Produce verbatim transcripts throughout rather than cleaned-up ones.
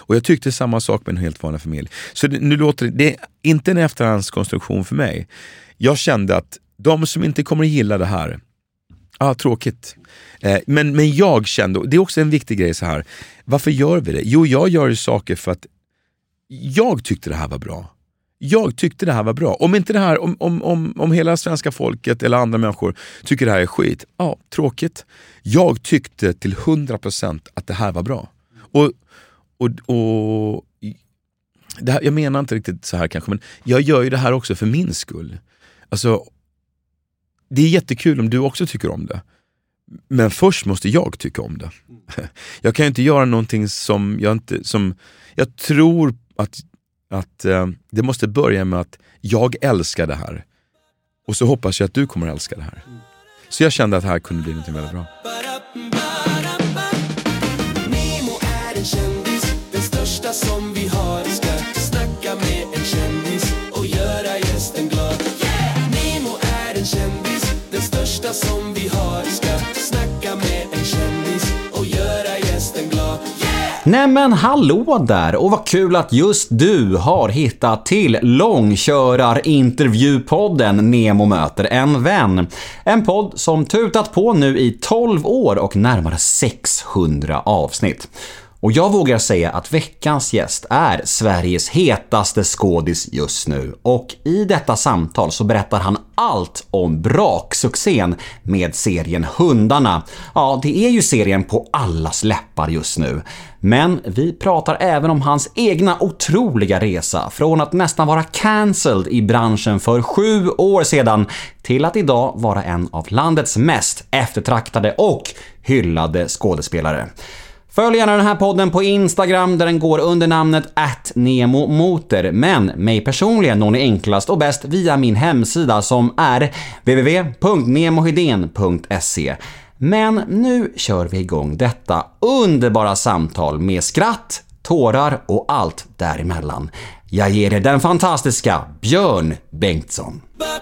Och jag tyckte samma sak med en helt vanlig familj. Så det, nu låter det, det är inte en efterhandskonstruktion för mig. Jag kände att de som inte kommer att gilla det här, ah, tråkigt. Eh, men, men jag kände, och det är också en viktig grej så här, varför gör vi det? Jo, jag gör ju saker för att jag tyckte det här var bra. Jag tyckte det här var bra. Om inte det här, om, om, om, om hela svenska folket eller andra människor tycker det här är skit, ja, tråkigt. Jag tyckte till hundra procent att det här var bra. Och, och, och det här, jag menar inte riktigt så här kanske, men jag gör ju det här också för min skull. Alltså, det är jättekul om du också tycker om det. Men först måste jag tycka om det. Jag kan ju inte göra någonting som jag inte, som jag tror att att eh, det måste börja med att jag älskar det här. Och så hoppas jag att du kommer att älska det här. Så jag kände att det här kunde bli något väldigt bra. Nemo är en kändis, den största som vi har. Ska snacka med en kändis och göra gästen glad. Yeah! Nemo är en kändis, den största som vi har. Ska snacka med en kändis och göra gästen glad. Nej men hallå där, och vad kul att just du har hittat till långkörarintervjupodden Nemo möter en vän. En podd som tutat på nu i tolv år och närmare sexhundra avsnitt. Och jag vågar säga att veckans gäst är Sveriges hetaste skådis just nu. Och i detta samtal så berättar han allt om braksuccén med serien Hundarna. Ja, det är ju serien på allas läppar just nu. Men vi pratar även om hans egna otroliga resa från att nästan vara cancelled i branschen för sju år sedan till att idag vara en av landets mest eftertraktade och hyllade skådespelare. Följ gärna den här podden på Instagram där den går under namnet at nemomoter, men mig personligen når ni enklast och bäst via min hemsida som är w w w punkt nemohedén punkt se. Men nu kör vi igång detta underbara samtal med skratt, tårar och allt däremellan. Jag ger er den fantastiska Björn Bengtsson.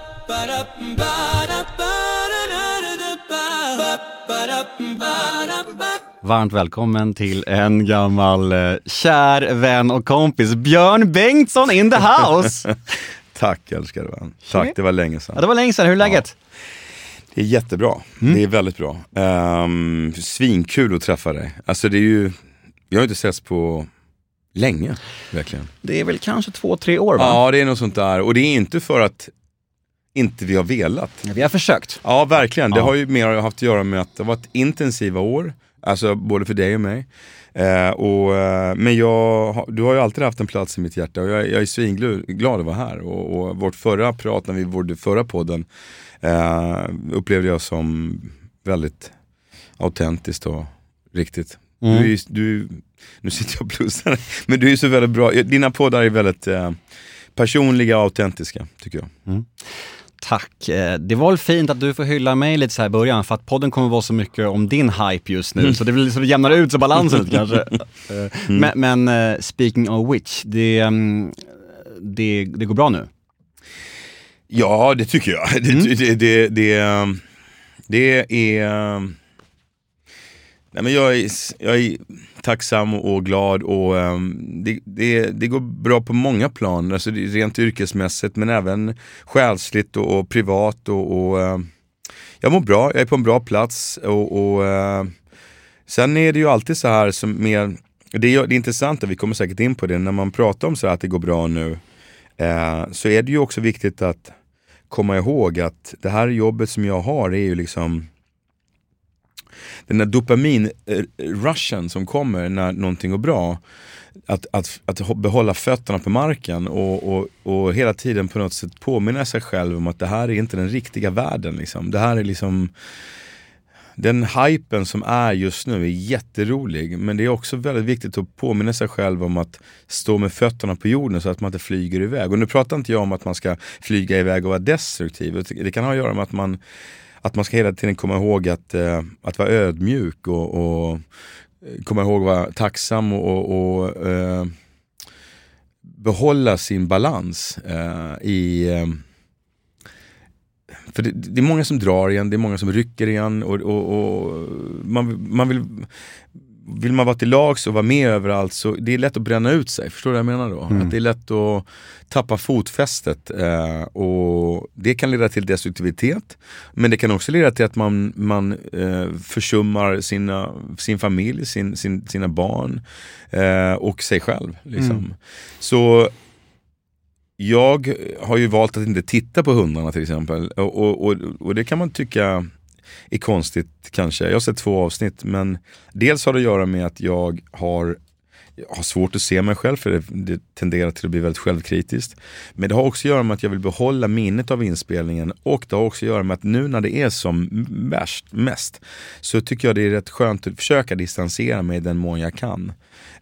Varmt välkommen till en gammal eh, kär vän och kompis, Björn Bengtsson in the house. Tack älskar vän. Tack, det var länge sedan. Ja, det var länge sedan, hur är läget? Ja. Det är jättebra, mm. Det är väldigt bra. um, Svinkul att träffa dig. Alltså det är ju, jag har inte setts på länge, verkligen. Det är väl kanske två, tre år va? Ja, det är något sånt där. Och det är inte för att inte vi har velat. Ja, vi har försökt. Ja, verkligen. Det ja. har ju mer haft att göra med att det har varit intensiva år. Alltså både för dig och mig. Eh, och, eh, men jag, du har ju alltid haft en plats i mitt hjärta. Och jag, jag är svinglad att vara här. Och, och vårt förra prat, när vi gjorde förra podden, eh, upplevde jag som väldigt autentiskt och riktigt. Mm. Du, du, nu sitter jag och plussar. Men du är så väldigt bra. Dina poddar är väldigt eh, personliga och autentiska, tycker jag. Mm. Tack. Det var väl fint att du får hylla mig lite så här i början, för att podden kommer vara så mycket om din hype just nu, mm. så det blir liksom jämnar ut så balansen kanske. Mm. Men, men uh, speaking of which, det, um, det, det går bra nu? Ja, det tycker jag. Det, mm. det, det, det, det, det är... Nej, men jag, är, jag är tacksam och glad och um, det, det, det går bra på många plan, alltså det är rent yrkesmässigt men även själsligt och, och privat och, och uh, jag mår bra, jag är på en bra plats och, och uh, sen är det ju alltid så här som mer, det är, det är intressant att vi kommer säkert in på det när man pratar om så här att det går bra nu, uh, så är det ju också viktigt att komma ihåg att det här jobbet som jag har är ju liksom den där dopamin-rushen som kommer när någonting går bra, att, att, att behålla fötterna på marken och, och, och hela tiden på något sätt påminna sig själv om att det här är inte den riktiga världen liksom. Det här är liksom den hypen som är just nu är jätterolig, men det är också väldigt viktigt att påminna sig själv om att stå med fötterna på jorden så att man inte flyger iväg. Och nu pratar inte jag om att man ska flyga iväg och vara destruktiv. Det kan ha att göra med att man Att man ska hela tiden komma ihåg att, eh, att vara ödmjuk och, och komma ihåg att vara tacksam och, och, och eh, behålla sin balans eh, i... Eh, för det, det är många som drar igen, det är många som rycker igen och, och, och man, man vill vill man vara till lags och vara med överallt så det är lätt att bränna ut sig. Förstår du vad jag menar då? Mm. Att det är lätt att tappa fotfästet eh, och det kan leda till destruktivitet, men det kan också leda till att man, man eh, försummar sina, sin familj, sin, sin, sina barn eh, och sig själv liksom. Mm. Så jag har ju valt att inte titta på hundarna till exempel och, och, och, och det kan man tycka är konstigt kanske. Jag har sett två avsnitt, men dels har det att göra med att jag har, jag har svårt att se mig själv, för det, det tenderar till att bli väldigt självkritiskt. Men det har också att göra med att jag vill behålla minnet av inspelningen, och det har också att göra med att nu när det är som värst, mest, så tycker jag det är rätt skönt att försöka distansera mig den mån jag kan.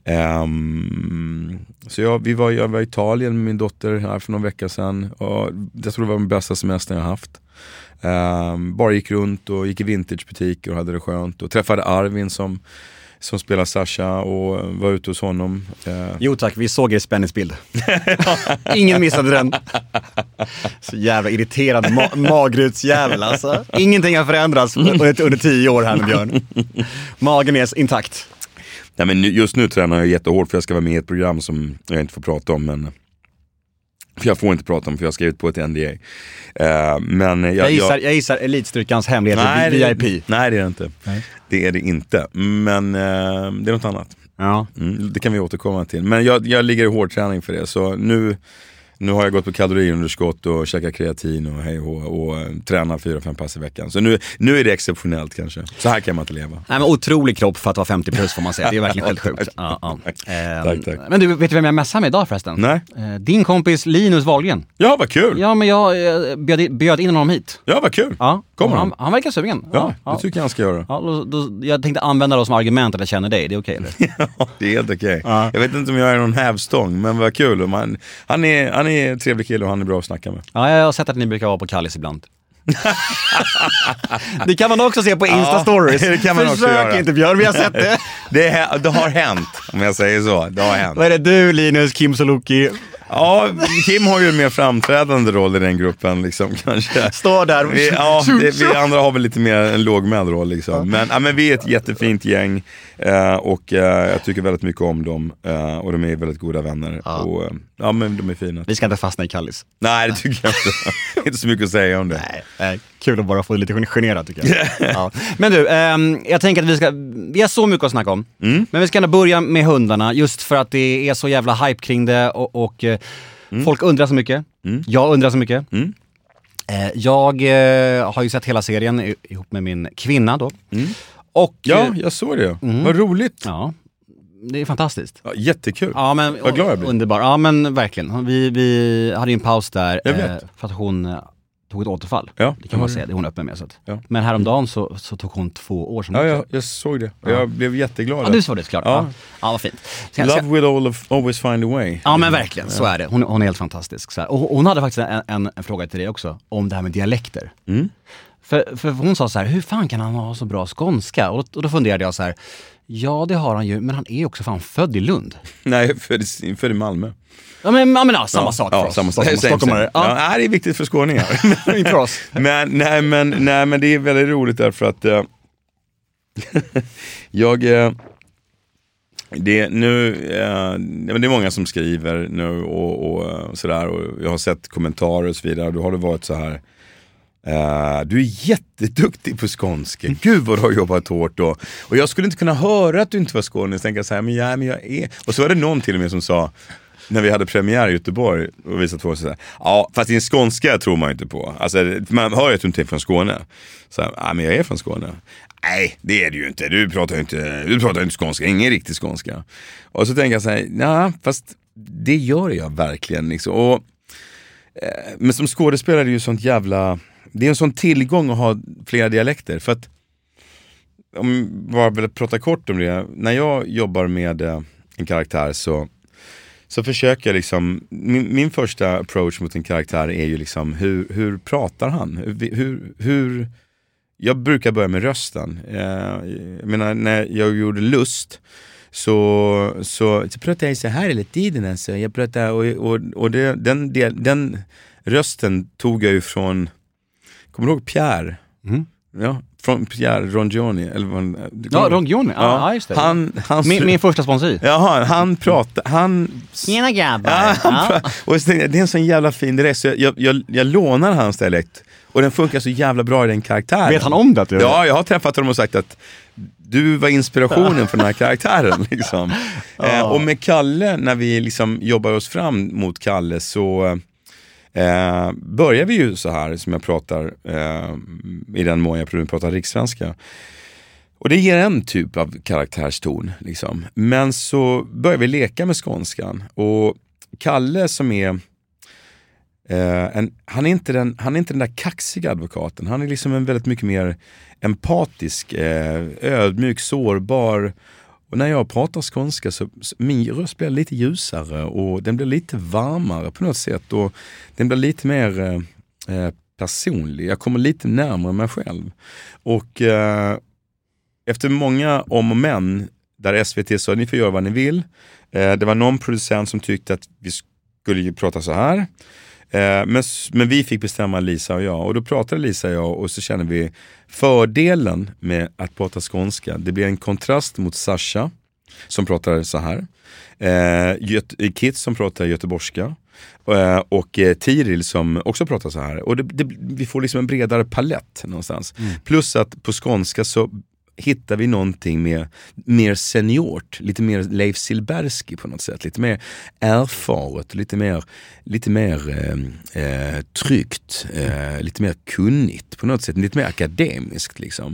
Um, så jag, vi var, jag var i Italien med min dotter här för någon vecka sedan, och jag tror det var den bästa semestern jag haft. Um, bara gick runt och gick i vintagebutiker och hade det skönt och träffade Arvin som, som spelar Sasha och var ute hos honom. Uh. Jo tack, vi såg er spänningsbild. Ingen missade den. Så jävla irriterad ma- magrutsjävel alltså. Ingenting har förändrats under, under tio år här med Björn. Magen är intakt. Nej, men just nu tränar jag jättehårt för jag ska vara med i ett program som jag inte får prata om, men för jag får inte prata om, för jag ska ut på ett N D A. Uh, men jag, jag, gissar, jag gissar Elitstyrkans hemligheter, nej, V I P. Nej, det är det inte. Nej. Det är det inte. Men uh, det är något annat. Ja. Mm, det kan vi återkomma till. Men jag, jag ligger i hårdträning för det. Så nu, nu har jag gått på kaloriunderskott och käkat kreatin och hej och, och, och tränar fyra, fem pass i veckan. Så nu, nu är det exceptionellt kanske. Så här kan man inte leva. Nej, men otrolig kropp för att vara femtio plus får man säga. Det är verkligen helt sjukt. Ja, ja. Eh, tack, tack. Men du, vet du vem jag messar med idag förresten? Nej. Eh, din kompis Linus Wahlgren. Ja, vad kul. Ja, men jag eh, bjöd, bjöd in honom hit. Ja, vad kul. Ja. Kommer han? Han verkar sugen. Ja, ja, det tycker jag han ska göra. Ja, då, då, jag tänkte använda det som argument att jag känner dig. Det är okej, eller? Ja, det är helt okej. Ja. Jag vet inte om jag är någon hävstång, men vad kul. Man, han, är, han är en trevlig kille och han är bra att snacka med. Ja, jag har sett att ni brukar vara på Kallis ibland. Det kan man också se på Insta-stories. Ja, det kan man Försök också göra. inte Björn, vi har sett det. det. Det har hänt, om jag säger så. Det har hänt. Vad är det du, Linus, Kim Soluki? Ja, Kim har ju en mer framträdande roll i den gruppen liksom, kanske. Står där. Vi, ja, det, vi andra har väl lite mer en lågmäld roll liksom. Men, ja, men vi är ett jättefint gäng eh, och eh, jag tycker väldigt mycket om dem eh, och de är väldigt goda vänner. Ja. Och, eh, ja, men de är fina. Vi ska inte fastna i Kallis. Nej, det tycker jag inte. Inte så mycket att säga om det. Nej, nej. Kul att bara få lite generad tycker jag. Ja. Men du, ehm, jag tänker att vi ska, vi har så mycket att snacka om. Mm. Men vi ska ändå börja med hundarna, just för att det är så jävla hype kring det och, och mm. folk undrar så mycket. Mm. Jag undrar så mycket. Mm. Eh, jag eh, har ju sett hela serien ihop med min kvinna då. Mm. Och, ja, jag såg det. Mm. Vad roligt. Ja. Det är fantastiskt. Ja, jättekul. Ja, men, vad glad jag blir. Underbar. Ja, men verkligen. Vi, vi hade ju en paus där eh, för att hon tog ett återfall. Ja, det kan man säga, det är hon öppen med. Så att. Ja. Men häromdagen så, så tog hon två år som Ja, jag, jag såg det. Ja. Jag blev jätteglad. Ja, du såg det såklart. Ja, ja. Ja, vad fint. Ska, Love ska... will all always find a way. Ja, men verkligen, så är det. Hon, hon är helt fantastisk. Så här. Och hon hade faktiskt en, en, en fråga till dig också om det här med dialekter. Mm. För, för hon sa så här, hur fan kan han ha så bra skånska? Och, och då funderade jag så här, ja det har han ju, men han är också fan född i Lund. Nej, född, född i Malmö. Ja men, ja, men ja, samma ja, sak för ja, oss. Samma sak. Stockholmare. Ja. Ja, det är viktigt för skåningar. Inte för oss. Men, nej, men, nej, men det är väldigt roligt därför att uh, jag... Uh, det, nu, uh, det är många som skriver nu och, och sådär, och jag har sett kommentarer och så vidare. Då har det varit så här... Uh, du är jätteduktig på skånska. Gud vad du har jobbat hårt då. Och jag skulle inte kunna höra att du inte var skåning. Så tänkte jag så här, men, ja, men jag är... Och så var det någon till och med som sa, när vi hade premiär i Göteborg och visade två så här, ja, fast din skånska tror man inte på. Alltså, man hör ju att du inte är från Skåne. Så här, ja, men jag är från Skåne. Nej, det är du ju inte. Du pratar ju inte, du pratar inte skånska, ingen riktig skånska. Och så tänker jag så här, ja, fast det gör jag verkligen liksom. Och, eh, men som skådespelare är det ju sånt jävla... Det är en sån tillgång att ha flera dialekter. För att, om jag vill prata kort om det, när jag jobbar med eh, en karaktär så, så försöker jag liksom, min, min första approach mot en karaktär är ju liksom, hur, hur pratar han? Hur, hur, hur jag brukar börja med rösten. Eh, jag menar, när jag gjorde Lust så, så, så pratade jag så här hela tiden. Alltså. Jag pratade, och, och, och det, den, den, den rösten tog jag ju från... Kommer du ihåg Pierre? Mm. Ja, från Pierre Rongioni eller vad, Ja, Rongioni. Ja, ja, just det. Han, han, min, min första sponsor. Ja, han pratar han Tjena grabbar. Ja, han Ja. pra- och så tänkte jag, det är en sån jävla fin direkt så jag, jag, jag, jag lånar hans dialekt och den funkar så jävla bra i den karaktären. Vet han om det? Att du Ja, jag har träffat honom och sagt att du var inspirationen för den här karaktären liksom. eh, och med Kalle, när vi liksom jobbar oss fram mot Kalle så Eh, börjar vi ju så här som jag pratar eh, i den mån jag pratar rikssvenska. Och det ger en typ av karaktärston liksom. Men så börjar vi leka med skånskan. Och Kalle som är eh, en, han, är inte den, han är inte den där kaxiga advokaten. Han är liksom en väldigt mycket mer empatisk, eh, ödmjuk, sårbar. Och när jag pratar skånska så, så min röst blir lite ljusare och den blir lite varmare på något sätt. Och den blir lite mer eh, personlig. Jag kommer lite närmare mig själv. Och eh, efter många om och men där S V T sa ni får göra vad ni vill. Eh, det var någon producent som tyckte att vi skulle ju prata så här. Eh, men, men vi fick bestämma, Lisa och jag. Och då pratade Lisa och jag och så känner vi fördelen med att prata skånska. Det blir en kontrast mot Sasha som pratar så här. Eh, Göt- Kit som pratar göteborgska. Eh, och eh, Tiril som också pratar så här. Och det, det, vi får liksom en bredare palett någonstans. Mm. Plus att på skånska så hittar vi någonting mer, mer seniort, lite mer Leif Silbersky på något sätt, lite mer erfaret, lite mer, lite mer eh, eh, tryggt, eh, lite mer kunnigt på något sätt, lite mer akademiskt liksom.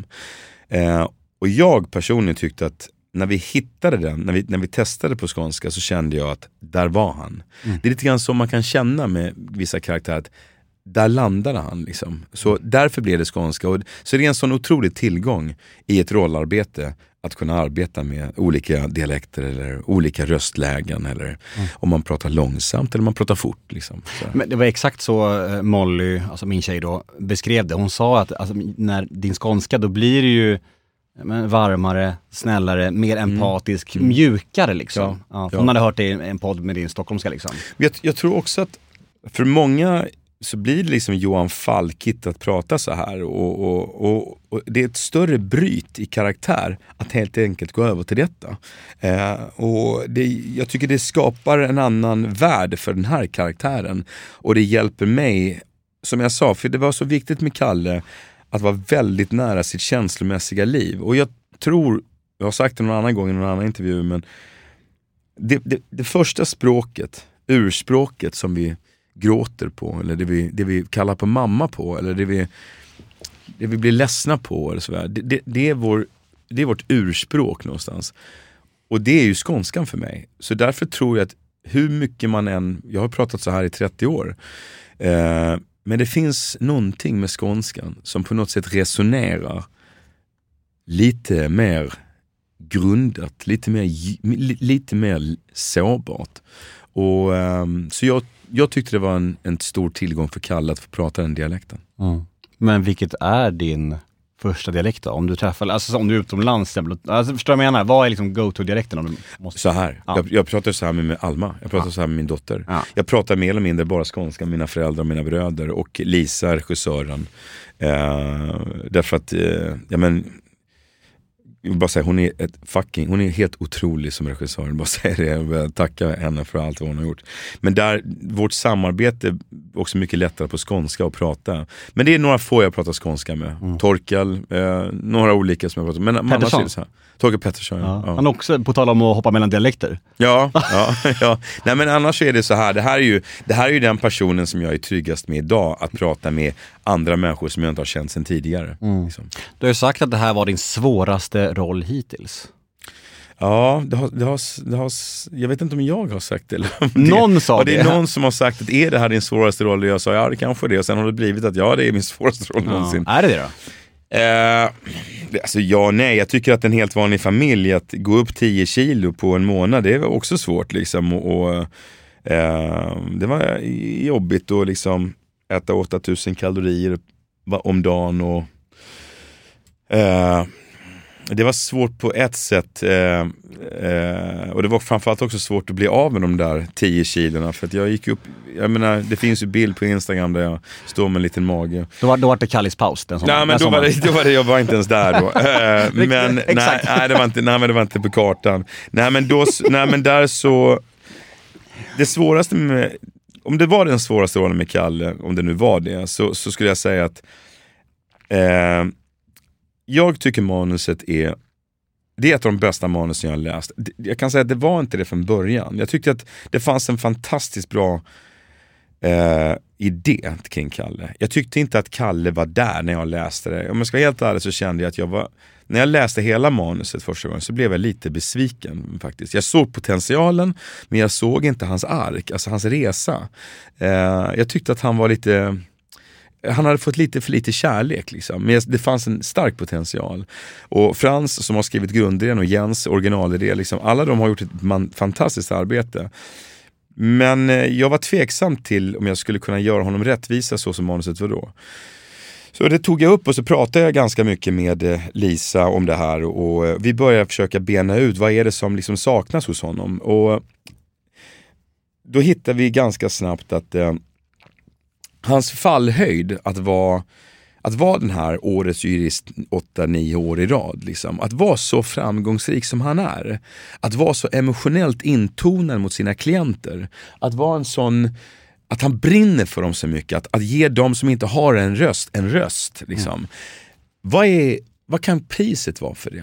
Eh, och jag personligen tyckte att när vi hittade den, när vi, när vi testade på skånska så kände jag att där var han. Mm. Det är lite grann som man kan känna med vissa karaktärer att där landade han liksom. Så därför blev det skånska. Och, så det är en sån otrolig tillgång i ett rollarbete att kunna arbeta med olika dialekter eller olika röstlägen eller mm. om man pratar långsamt eller man pratar fort liksom. Så. Men det var exakt så Molly, alltså min tjej då, beskrev det. Hon sa att alltså, när din skånska då blir det ju men, varmare, snällare, mer empatisk, mm. mjukare liksom. Ja, ja, hon ja. hade hört det i en podd med din stockholmska liksom. Jag, jag tror också att för många så blir det liksom Johan Falkigt att prata så här och, och, och, och det är ett större bryt i karaktär att helt enkelt gå över till detta. Eh, och det, jag tycker det skapar en annan värld för den här karaktären och det hjälper mig, som jag sa, för det var så viktigt med Kalle att vara väldigt nära sitt känslomässiga liv. Och jag tror, jag har sagt det någon annan gång i någon annan intervju, men det, det, det första språket, urspråket som vi gråter på, eller det vi, det vi kallar på mamma på, eller det vi, det vi blir ledsna på eller sådär. Det, det, det, är vår, det är vårt urspråk någonstans. Och det är ju skånskan för mig. Så därför tror jag att hur mycket man än, jag har pratat så här i trettio år, eh, men det finns någonting med skånskan som på något sätt resonerar lite mer grundat, lite mer, lite mer sårbart. Och um, så jag, jag tyckte det var en, en stor tillgång för Kalle att få prata den dialekten. Mm. Men vilket är din första dialekt då? Om du träffar, alltså om du är utomlands, alltså, förstår jag menar, vad är liksom go-to-dialekten? Om du måste... Så här, ja. jag, jag pratar så här med, med Alma, jag pratar ja. så här med min dotter. Ja. Jag pratar mer eller mindre bara skånska med mina föräldrar och mina bröder och Lisa, regissören. Eh, därför att, eh, ja men jag vill bara säga, hon är ett fucking, hon är helt otrolig som regissör. Jag bara säger det, jag vill tacka henne för allt vad hon har gjort. Men där, vårt samarbete är också mycket lättare på skånska att prata. Men det är några få jag pratar skånska med. Mm. Torkel, eh, några olika som jag pratar med. Men Pettersson. Annars är det så här. Torkel Pettersson, ja. Ja. Han också, på tal om att hoppa mellan dialekter. Ja, ja, ja. Nej men annars är det så här, det här är ju, det här är ju den personen som jag är tryggast med idag, att prata med andra människor som jag inte har känt sedan tidigare. Mm. Liksom. Du har ju sagt att det här var din svåraste roll hittills. Ja, det har, det har, det har, jag vet inte om jag har sagt det. Eller om det. Någon sa det. det. Det är någon som har sagt att är det här din svåraste roll? Och jag sa ja, det kanske det. Och sen har det blivit att ja, det är min svåraste roll ja. någonsin. Är det det då? Eh, alltså ja, nej. Jag tycker att en helt vanlig familj, att gå upp tio kilo på en månad, det var också svårt liksom. Och, och eh, det var jobbigt att liksom äta åtta tusen kalorier om dagen och eh, det var svårt på ett sätt. Eh, eh, och det var framförallt också svårt att bli av med de där tio kilorna. För att jag gick upp, jag menar, det finns ju bild på Instagram där jag står med en liten mage. Då var, då var det Kallis paus. Den som, nej, men då var, det, då var det, jag var inte ens där då. Eh, men nej, nej, det var inte, nej, men det var inte på kartan. Nej, men, då, nej, men där så... Det svåraste med... Om det var den svåraste rollen med Kalle, om det nu var det, så, så skulle jag säga att eh, jag tycker manuset är det är ett av de bästa manusen jag har läst. Jag kan säga att det var inte det från början. Jag tyckte att det fanns en fantastiskt bra eh, idé kring Kalle. Jag tyckte inte att Kalle var där när jag läste det. Om jag ska vara helt ärlig så kände jag att jag var... När jag läste hela manuset första gången så blev jag lite besviken faktiskt. Jag såg potentialen, men jag såg inte hans ark, alltså hans resa. Eh, jag tyckte att han var lite... Han hade fått lite för lite kärlek liksom. Men det fanns en stark potential. Och Frans som har skrivit grundidén och Jens originalidé, liksom, alla de har gjort ett man, fantastiskt arbete. Men eh, jag var tveksam till om jag skulle kunna göra honom rättvisa så som manuset var då. Så det tog jag upp och så pratade jag ganska mycket med Lisa om det här. Och vi började försöka bena ut vad är det som liksom saknas hos honom. Och då hittade vi ganska snabbt att eh, hans fallhöjd att vara, att vara den här årets jurist åtta nio år i rad. Liksom. Att vara så framgångsrik som han är. Att vara så emotionellt intonad mot sina klienter. Att vara en sån... Att han brinner för dem så mycket. Att, att ge dem som inte har en röst en röst. Liksom. Mm. Vad, är, vad kan priset vara för det?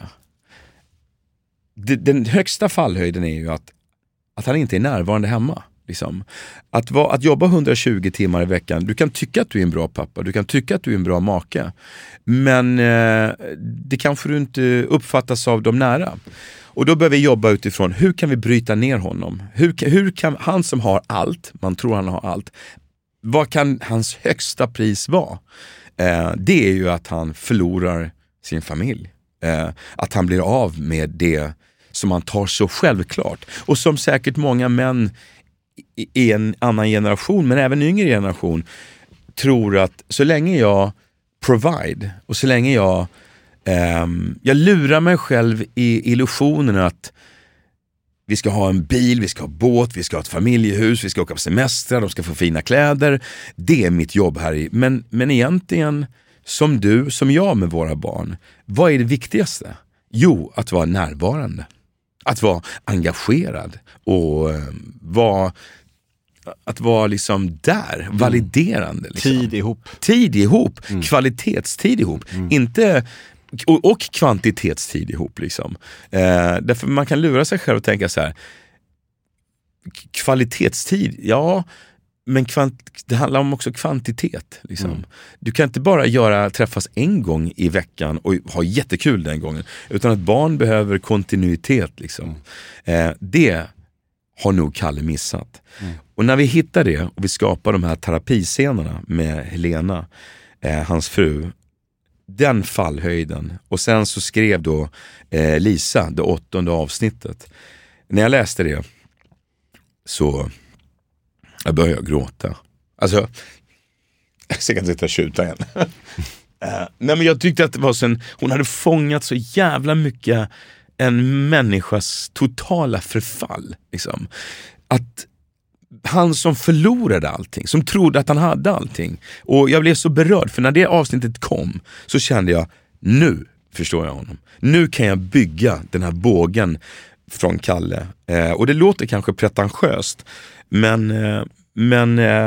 det? Den högsta fallhöjden är ju att, att han inte är närvarande hemma. Liksom. Att, va, att jobba hundratjugo timmar i veckan. Du kan tycka att du är en bra pappa. Du kan tycka att du är en bra make. Men eh, det kanske du inte uppfattas av de nära. Och då behöver vi jobba utifrån, hur kan vi bryta ner honom? Hur, hur kan han som har allt, man tror han har allt, vad kan hans högsta pris vara? Eh, det är ju att han förlorar sin familj. Eh, att han blir av med det som han tar så självklart. Och som säkert många män i en annan generation, men även yngre generation, tror att så länge jag provide och så länge jag Um, jag lurar mig själv i illusionen att vi ska ha en bil, vi ska ha båt, vi ska ha ett familjehus, vi ska åka på semester, de ska få fina kläder. Det är mitt jobb här i. Men, men egentligen, som du, som jag med våra barn, vad är det viktigaste? Jo, att vara närvarande. Att vara engagerad och um, vara... Att vara liksom där, validerande. Liksom. Tid ihop. Tid ihop, mm. kvalitetstid ihop. Mm. Inte... Och, och kvantitetstid ihop liksom. Eh, därför man kan lura sig själv och tänka så här. Kvalitetstid, ja, men kvant, det handlar om också kvantitet liksom. Mm. Du kan inte bara göra träffas en gång i veckan och ha jättekul den gången, utan att barn behöver kontinuitet liksom. Mm. Eh, det har nog Kalle missat. Mm. Och när vi hittar det och vi skapar de här terapiscenerna med Helena, eh, hans fru, den fallhöjden. Och sen så skrev då eh, Lisa det åttonde avsnittet. När jag läste det så jag började jag gråta. Alltså jag ska inte sitta och tjuta igen. uh, nej men jag tyckte att det var sen, hon hade fångat så jävla mycket en människas totala förfall liksom. Att han som förlorade allting, som trodde att han hade allting. Och jag blev så berörd, för när det avsnittet kom så kände jag, nu förstår jag honom. Nu kan jag bygga den här bågen från Kalle. Eh, och det låter kanske pretentiöst, men, eh, men eh,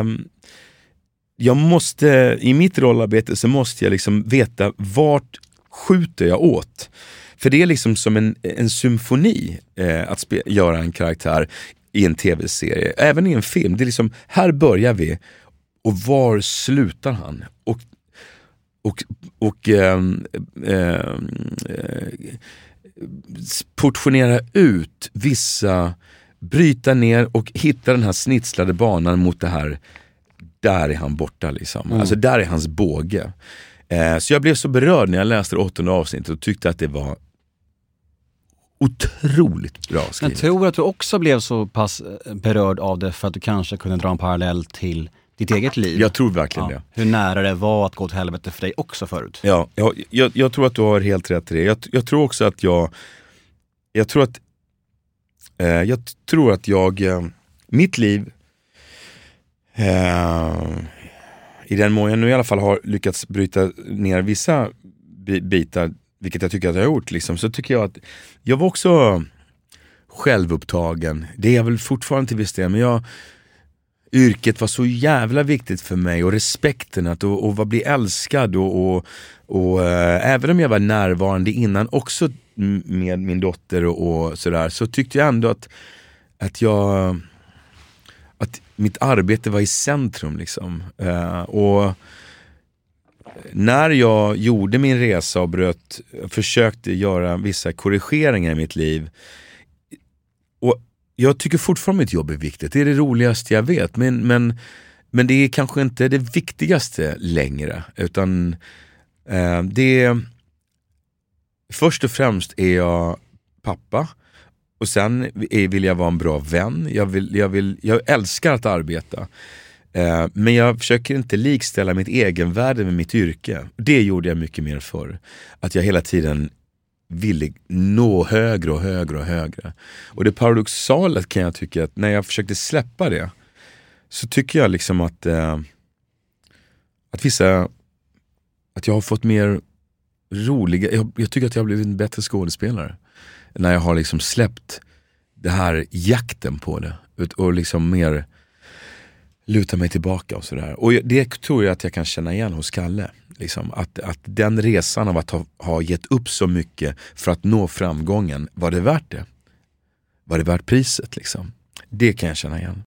jag måste, i mitt rollarbete så måste jag liksom veta vart skjuter jag åt. För det är liksom som en, en symfoni eh, att spe- göra en karaktär i en tv-serie, även i en film. Det är liksom, här börjar vi och var slutar han? Och, och, och äh, äh, portionera ut vissa, bryta ner och hitta den här snitslade banan mot det här, där är han borta liksom. Mm. Alltså där är hans båge. Äh, så jag blev så berörd när jag läste det åttonde avsnittet och tyckte att det var otroligt bra skrivet. Jag tror att du också blev så pass berörd av det för att du kanske kunde dra en parallell till ditt eget liv. Jag tror verkligen Ja. det. Hur nära det var att gå till helvete för dig också förut. Ja, jag, jag, jag tror att du har helt rätt i det. Jag, jag tror också att jag... Jag tror att... Eh, jag tror att jag... Eh, mitt liv... Eh, I den mån jag nu i alla fall har lyckats bryta ner vissa bi- bitar, vilket jag tycker att jag har gjort, liksom, så tycker jag att jag var också självupptagen. Det är jag väl fortfarande till viss del, men jag... Yrket var så jävla viktigt för mig, och respekten att och, och bli älskad och, och, och äh, även om jag var närvarande innan också med min dotter och, och sådär, så tyckte jag ändå att att jag att mitt arbete var i centrum liksom. Uh, och när jag gjorde min resa och bröt, försökte göra vissa korrigeringar i mitt liv, och jag tycker fortfarande mitt jobb är viktigt. Det är det roligaste jag vet. Men, men, men det är kanske inte det viktigaste längre. Utan eh, det är... Först och främst är jag pappa. Och sen är, vill jag vara en bra vän. Jag, vill, jag, vill, jag älskar att arbeta. Eh, men jag försöker inte likställa mitt egenvärde med mitt yrke. Det gjorde jag mycket mer förr. Att jag hela tiden... ville nå högre och högre och högre. Och det paradoxala kan jag tycka att när jag försökte släppa det, så tycker jag liksom att eh, att vissa att jag har fått mer roliga, jag, jag tycker att jag har blivit en bättre skådespelare när jag har liksom släppt det här jakten på det och liksom mer luta mig tillbaka och sådär. Och det tror jag att jag kan känna igen hos Kalle. Liksom, att, att den resan av att ha, ha gett upp så mycket för att nå framgången, var det värt det? Var det värt priset liksom? Det kan jag känna igen.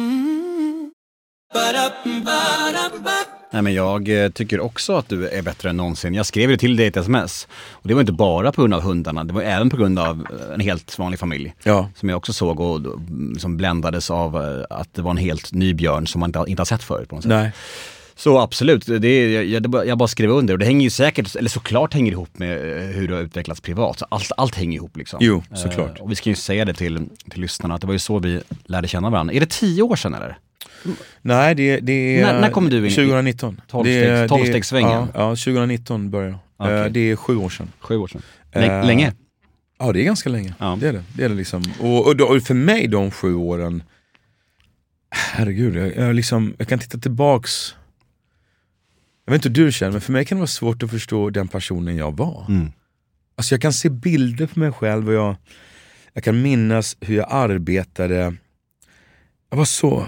Nej, men jag eh, tycker också att du är bättre än någonsin. Jag skrev det till dig i ett sms. Och det var inte bara på grund av hundarna. Det var även på grund av en helt vanlig familj. Ja. Som jag också såg och som bländades av eh, att det var en helt ny björn som man inte, inte har sett förut på något sätt. Nej. Så absolut, det är, jag, jag bara skrev under. Och det hänger ju säkert, eller såklart hänger ihop med hur du har utvecklats privat. Så allt, allt hänger ihop liksom. Jo, såklart. Eh, och vi ska ju säga det till, till lyssnarna att det var ju så vi lärde känna varandra. Är det tio år sedan eller? Nej, det, det är... När, när kom du in? tjugonitton. tolvstegssvängen? Ja, ja, tjugonitton började jag. Okay. Det är sju år sedan. Sju år sedan. L- länge? Ja, det är ganska länge. Ja. Det är det. Det är det liksom. Och, och, då, och för mig de sju åren... Herregud, jag, jag, liksom, jag kan titta tillbaks... Jag vet inte hur du känner, men för mig kan det vara svårt att förstå den personen jag var. Mm. Alltså jag kan se bilder på mig själv och jag, jag kan minnas hur jag arbetade. Jag var så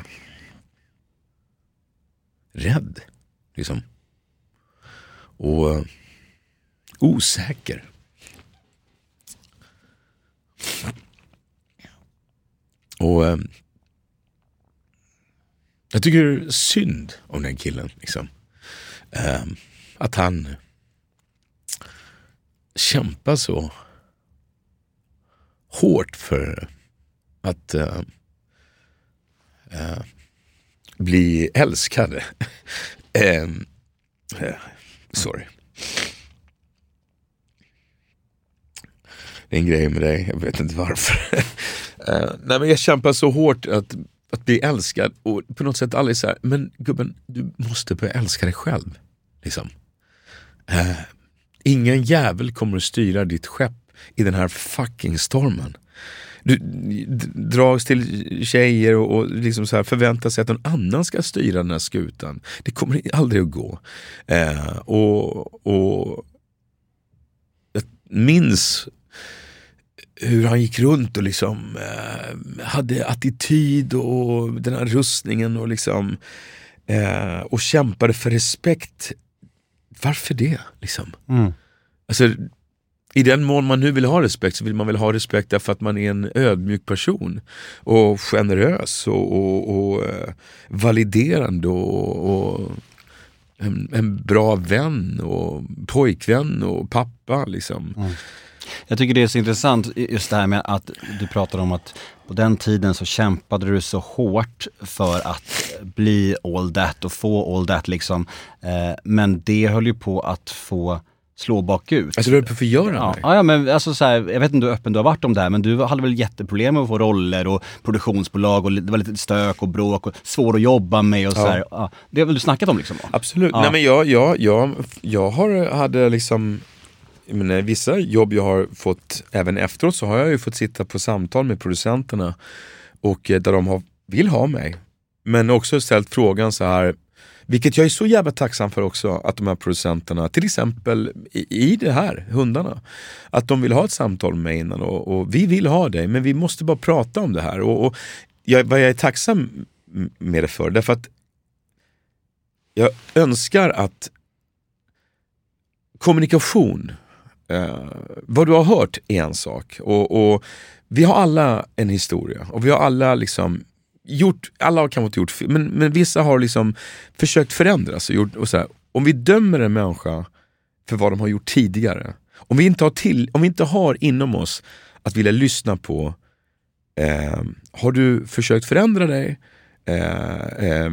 rädd, liksom. Och uh, osäker. Och uh, jag tycker synd om den killen, liksom. Uh, att han kämpar så hårt för att uh, uh, bli älskad. uh, uh, sorry. Det är en grej med dig, jag vet inte varför. uh, nej, men jag kämpar så hårt att Att bli älskad och på något sätt aldrig så här, men gubben, du måste börja älska dig själv. Liksom. Uh, ingen jävel kommer att styra ditt skepp i den här fucking stormen. Du dras till tjejer och, och liksom så här förväntar sig att någon annan ska styra den här skutan. Det kommer aldrig att gå. Uh, och, och jag minns hur han gick runt och liksom eh, hade attityd och den här rustningen och liksom eh, och kämpade för respekt. Varför det? Liksom? Mm. Alltså, i den mån man nu vill ha respekt så vill man väl ha respekt därför att man är en ödmjuk person och generös och, och, och eh, validerande och, och en, en bra vän och pojkvän och pappa liksom. Mm. Jag tycker det är så intressant just det här med att du pratar om att på den tiden så kämpade du så hårt för att bli all that och få all that liksom. Men det höll ju på att få slå bakut. Alltså du är på för göra ja. ja, ja, men alltså så här, jag vet inte hur öppen du har varit om det här, men du hade väl jätteproblem med att få roller och produktionsbolag och det var lite stök och bråk och svår att jobba med och så här. Ja. Ja, det har väl du snackat om liksom? Absolut. Ja. Nej men jag, jag, jag, jag har, hade liksom, jag menar, vissa jobb jag har fått även efteråt så har jag ju fått sitta på samtal med producenterna och där de har, vill ha mig. Men också ställt frågan så här, vilket jag är så jävla tacksam för också, att de här producenterna, till exempel i, i det här, hundarna, att de vill ha ett samtal med mig innan och, och vi vill ha dig, men vi måste bara prata om det här. Och, och jag, vad jag är tacksam med det för, därför att jag önskar att kommunikation, eh, vad du har hört är en sak och, och vi har alla en historia och vi har alla liksom gjort, alla har kanske gjort men, men vissa har liksom försökt förändras och gjort, och så här, om vi dömer en människa för vad de har gjort tidigare, om vi inte har, till, om vi inte har inom oss att vilja lyssna på eh, har du försökt förändra dig, eh, eh,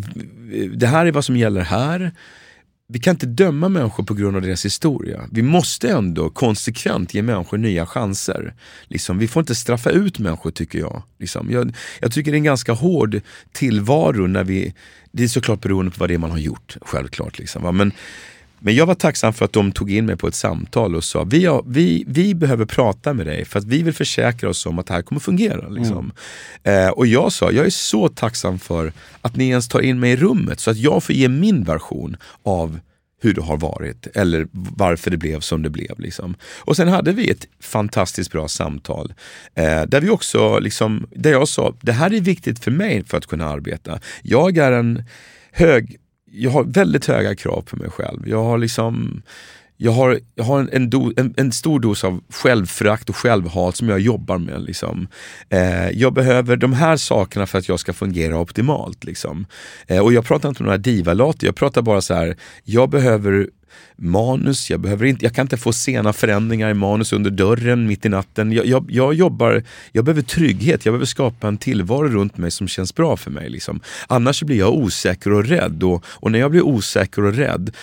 det här är vad som gäller här. Vi kan inte döma människor på grund av deras historia. Vi måste ändå konsekvent ge människor nya chanser. Liksom, vi får inte straffa ut människor, tycker jag. Liksom, jag. Jag tycker det är en ganska hård tillvaro när vi... Det är såklart beroende på vad det är man har gjort, självklart. Liksom, va? Men, men jag var tacksam för att de tog in mig på ett samtal och sa vi, har, vi, vi behöver prata med dig för att vi vill försäkra oss om att det här kommer fungera. Liksom. Mm. Eh, och jag sa, jag är så tacksam för att ni ens tar in mig i rummet så att jag får ge min version av hur det har varit eller varför det blev som det blev. Liksom. Och sen hade vi ett fantastiskt bra samtal eh, där vi också, liksom, där jag sa, det här är viktigt för mig för att kunna arbeta. Jag är en hög Jag har väldigt höga krav på mig själv. Jag har liksom jag har, jag har en, en, do, en, en stor dos av självförakt och självhat som jag jobbar med. Liksom. Eh, jag behöver de här sakerna för att jag ska fungera optimalt. Liksom. Eh, och jag pratar inte om några divalater. Jag pratar bara så här, jag behöver manus, jag, behöver inte, jag kan inte få sena förändringar i manus under dörren mitt i natten. Jag, jag, jag jobbar, jag behöver trygghet, jag behöver skapa en tillvaro runt mig som känns bra för mig. Liksom. Annars blir jag osäker och rädd. Och, och när jag blir osäker och rädd,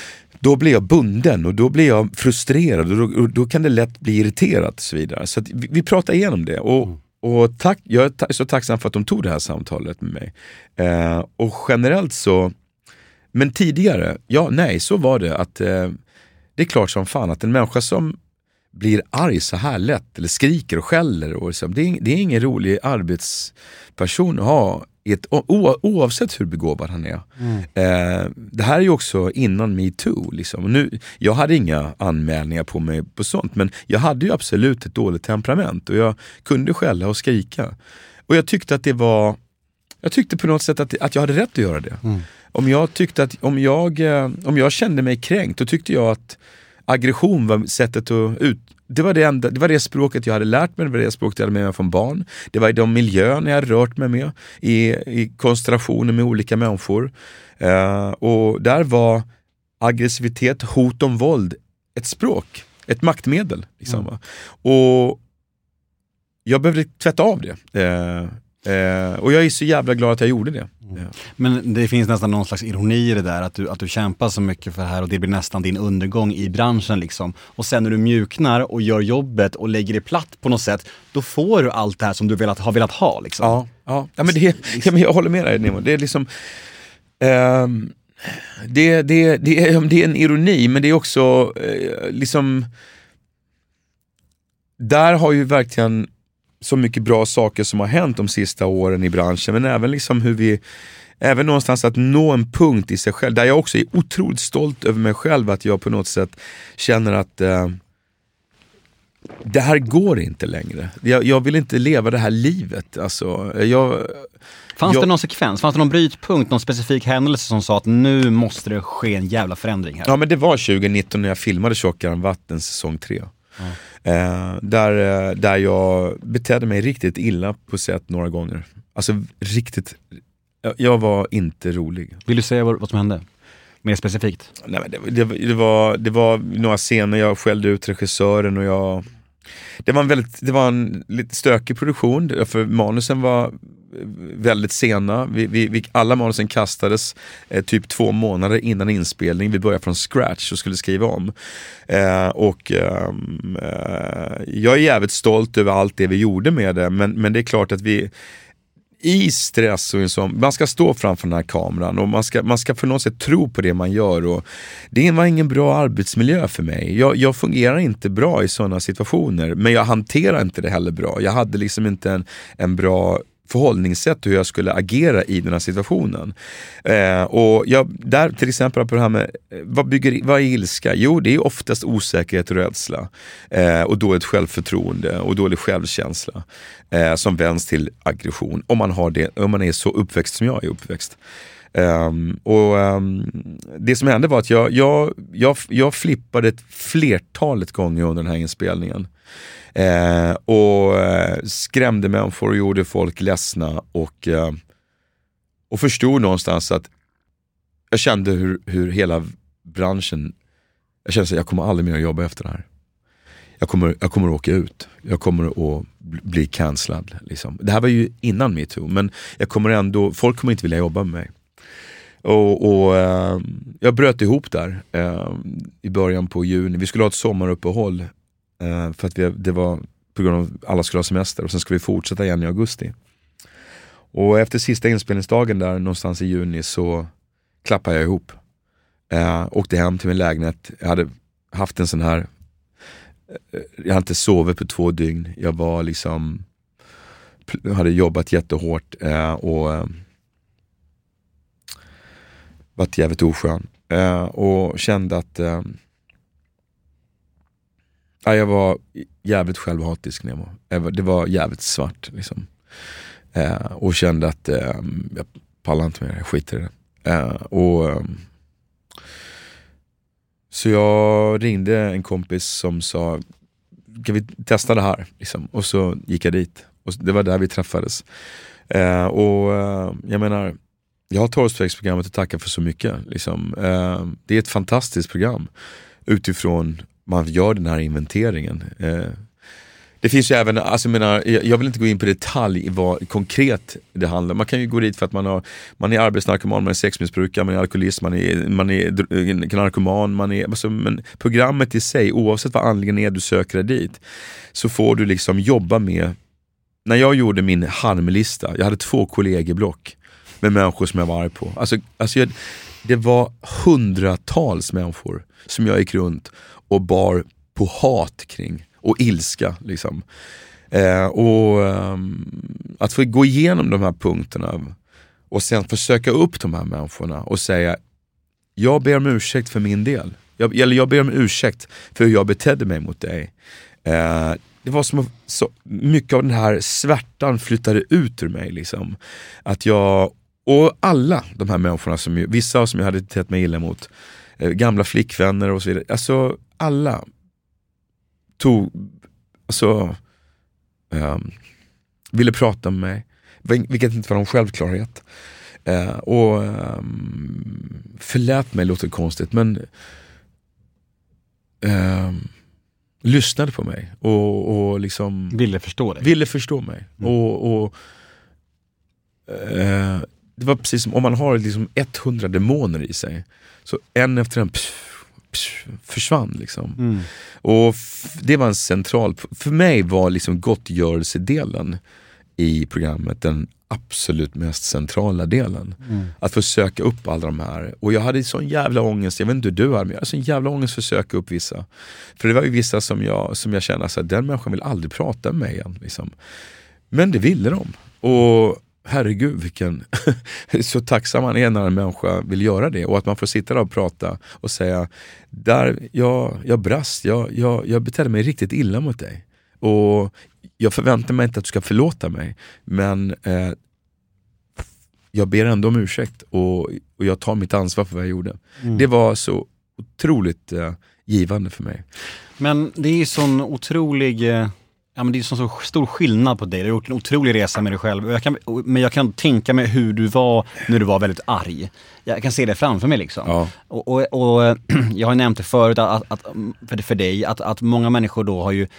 då blir jag bunden och då blir jag frustrerad och då, och då kan det lätt bli irriterat och så vidare. Så att vi, vi pratar igenom det och, och tack, jag är ta- så tacksam för att de tog det här samtalet med mig. Eh, och generellt så, men tidigare, ja nej, så var det att eh, det är klart som fan att en människa som blir arg så här lätt eller skriker och skäller och så, det, är, det är ingen rolig arbetsperson att ha. Ett, o, oavsett hur begåvad han är. Mm. Eh, det här är ju också innan MeToo. Liksom. Nu, jag hade inga anmälningar på mig på sånt, men jag hade ju absolut ett dåligt temperament och jag kunde skälla och skrika. Och jag tyckte att det var, jag tyckte på något sätt att, att jag hade rätt att göra det. Mm. Om jag tyckte att, om jag, om jag kände mig kränkt, då tyckte jag att aggression var sättet att ut. Det var det, enda, det var det språket jag hade lärt mig, det var det språket jag hade med mig från barn. Det var i de miljöer jag hade rört mig med, i, i konstellationer med olika människor. Uh, och där var aggressivitet, hot om våld ett språk, ett maktmedel. Liksom, mm. Och jag behövde tvätta av det. Uh, Uh, och jag är så jävla glad att jag gjorde det. Mm. Yeah. Men det finns nästan någon slags ironi i det där, att du, att du kämpar så mycket för det här och det blir nästan din undergång i branschen liksom. Och sen när du mjuknar och gör jobbet och lägger det platt på något sätt, då får du allt det här som du velat, har velat ha liksom. Ja, ja. Ja men det, ja, men jag håller med dig, Nemo. Det är liksom um, det, det, det, är, det är en ironi, men det är också uh, liksom där har ju verkligen så mycket bra saker som har hänt de sista åren i branschen, men även liksom hur vi, även någonstans att nå en punkt i sig själv, där jag också är otroligt stolt över mig själv, att jag på något sätt känner att eh, det här går inte längre. Jag, jag vill inte leva det här livet. Alltså, jag, Fanns jag, det någon sekvens, fanns det någon brytpunkt, någon specifik händelse som sa att nu måste det ske en jävla förändring här? Ja, men det var tjugo nitton när jag filmade Tjockare än vatten säsong tre. Mm. Eh, där, där jag betedde mig riktigt illa på sätt några gånger. Alltså riktigt, jag, jag var inte rolig. Vill du säga vad, vad som hände? Mer specifikt? Nej, men det, det, det, var, det var några scener jag skällde ut regissören och jag... Det var en väldigt, det var en lite stökig produktion, för manusen var väldigt sena. Vi, vi, vi, alla manusen kastades eh, typ två månader innan inspelning. Vi började från scratch och skulle skriva om. Eh, och eh, jag är jävligt stolt över allt det vi gjorde med det. Men, men det är klart att vi i stress och som man ska stå framför den här kameran och man ska, man ska för något sätt tro på det man gör, och det var ingen bra arbetsmiljö för mig. Jag, jag fungerar inte bra i sådana situationer, men jag hanterar inte det heller bra. Jag hade liksom inte en, en bra förhållningssätt hur jag skulle agera i den här situationen. Eh, och jag, där till exempel på det här med vad, bygger, vad är ilska? Jo, det är oftast osäkerhet och rädsla. Eh, och då ett självförtroende och dålig självkänsla eh, som vänds till aggression. Om man, har det, om man är så uppväxt som jag är uppväxt. Um, och um, det som hände var att jag, jag, jag, jag flippade ett flertalet gånger under den här inspelningen. Eh, och eh, skrämde människor och gjorde folk ledsna och, eh, och förstod någonstans att jag kände hur, hur hela branschen, jag kände att jag kommer aldrig mer att jobba efter det här. Jag kommer, jag kommer att åka ut. Jag kommer att bli cancellad. Liksom. Det här var ju innan MeToo, men jag kommer ändå, folk kommer inte vilja jobba med mig. Och, och eh, jag bröt ihop där eh, i början på juni. Vi skulle ha ett sommaruppehåll eh, för att vi, det var på grund av att alla skulle ha semester, och sen ska vi fortsätta igen i augusti. Och efter sista inspelningsdagen där någonstans i juni så klappade jag ihop. Eh, åkte hem till min lägenhet. Jag hade haft en sån här, jag hade inte sovit på två dygn. Jag var liksom, hade jobbat jättehårt eh, och eh, varit jävligt oskön. Eh, och kände att eh, jag var jävligt självhatisk, Nemo. Det var jävligt svart liksom. Eh, och kände att eh, jag pallar inte mer, jag skiter i det. Eh, och eh, så jag ringde en kompis som sa, kan vi testa det här? Liksom. Och så gick jag dit. Och det var där vi träffades. Eh, och eh, jag menar, jag har Torrspräcksprogrammet att tacka för så mycket. Liksom. Eh, det är ett fantastiskt program utifrån man gör den här inventeringen. Eh, det finns ju även, alltså jag menar, jag vill inte gå in på detalj i vad konkret det handlar. Man kan ju gå dit för att man, har, man är arbetsnarkoman, man är sexmissbrukare, man är alkoholist, man är, man är narkoman, man är, alltså, men programmet i sig, oavsett vad anledningen är du söker dig dit, så får du liksom jobba med. När jag gjorde min harmlista, jag hade två kollegieblock med människor som jag var arg på. Alltså, alltså jag, det var hundratals människor som jag gick runt och bar på hat kring. Och ilska liksom. Eh, och um, att få gå igenom de här punkterna och sen försöka upp de här människorna och säga, jag ber om ursäkt för min del. Jag, eller jag ber om ursäkt för hur jag betedde mig mot dig. Eh, det var som att så mycket av den här svärtan flyttade ut ur mig liksom. Att jag, och alla de här människorna som ju, vissa som jag hade betett mig illa mot, eh, gamla flickvänner och så vidare. Alltså alla tog, alltså um, ville prata med mig, vilket inte var någon självklarhet, uh, och um, förlät mig, låter konstigt, men um, lyssnade på mig och, och liksom ville förstå dig. Ville förstå mig. Mm. Och, och uh, det var precis som om man har liksom hundra demoner i sig, så en efter en pff, försvann liksom. Mm. Och f- det var en central, för mig var liksom gottgörelsedelen i programmet den absolut mest centrala delen. Mm. Att försöka upp alla de här. Och jag hade sån jävla ångest, jag vet inte hur du har, men jag hade sån jävla ångest för att söka upp vissa. För det var ju vissa som jag, som jag kände att den människan vill aldrig prata med mig igen liksom. Men det ville de. Och herregud, vilken så tacksam man är när en människa vill göra det, och att man får sitta där och prata och säga, där jag, jag brast, jag, jag, jag betedde mig riktigt illa mot dig och jag förväntar mig inte att du ska förlåta mig, men eh, jag ber ändå om ursäkt och, och jag tar mitt ansvar för vad jag gjorde. Mm. Det var så otroligt eh, givande för mig. Men det är sån otrolig... Eh... Ja, men det är så, så stor skillnad på dig. Du har gjort en otrolig resa med dig själv. Jag kan, men jag kan tänka mig hur du var när du var väldigt arg. Jag kan se det framför mig liksom. Ja. Och, och, och jag har nämnt det förut att, att, för, för dig att, att många människor då har ju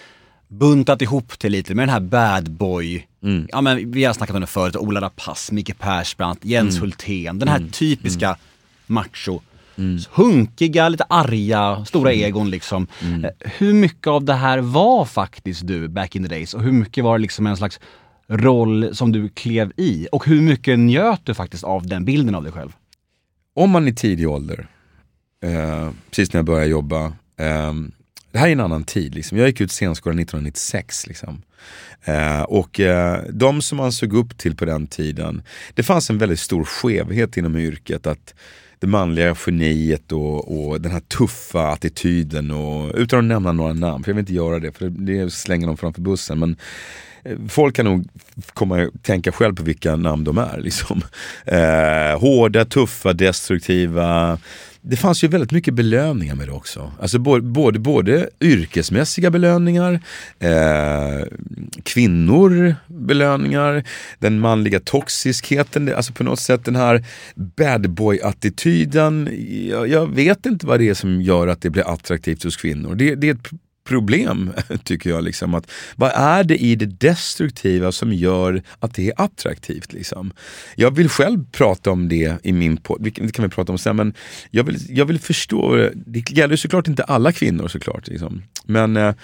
buntat ihop det lite med den här bad boy. Mm. Ja, men vi har snackat om det förut. Ola Rapace, Micke Persbrandt, Jens mm. Hultén. Den här mm. typiska mm. macho. Mm. Hunkiga, lite arga, stora mm. egon liksom. Mm. Hur mycket av det här var faktiskt du back in the days? Och hur mycket var det liksom en slags roll som du klev i? Och hur mycket njöt du faktiskt av den bilden av dig själv? Om man i tidig ålder, eh, precis när jag började jobba, eh, det här är en annan tid liksom. Jag gick ut scenskolan nittonhundranittiosex liksom. Eh, och eh, de som man såg upp till på den tiden, det fanns en väldigt stor skevhet inom yrket, att det manliga geniet och, och den här tuffa attityden, och utan att nämna några namn, för jag vill inte göra det, för det är slänger dem framför bussen, men folk kan nog komma tänka själv på vilka namn de är liksom. Eh, hårda, tuffa, destruktiva. Det fanns ju väldigt mycket belöningar med det också. Alltså både, både, både yrkesmässiga belöningar, eh, kvinnor belöningar, den manliga toxiskheten, alltså på något sätt den här bad boy-attityden. Jag, jag vet inte vad det är som gör att det blir attraktivt hos kvinnor. Det, det är ett problem, tycker jag liksom, att vad är det i det destruktiva som gör att det är attraktivt liksom? Jag vill själv prata om det i min podd, det kan vi prata om sen, men jag vill, jag vill förstå, det gäller såklart inte alla kvinnor såklart liksom. Men eh,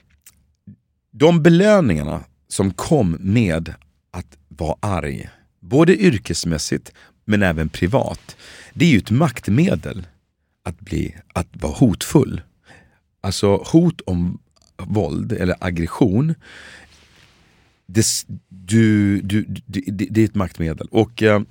de belöningarna som kom med att vara arg, både yrkesmässigt men även privat, det är ju ett maktmedel att bli, att vara hotfull. Alltså hot om våld eller aggression, det, du, du, det, det är ett maktmedel. Och eh,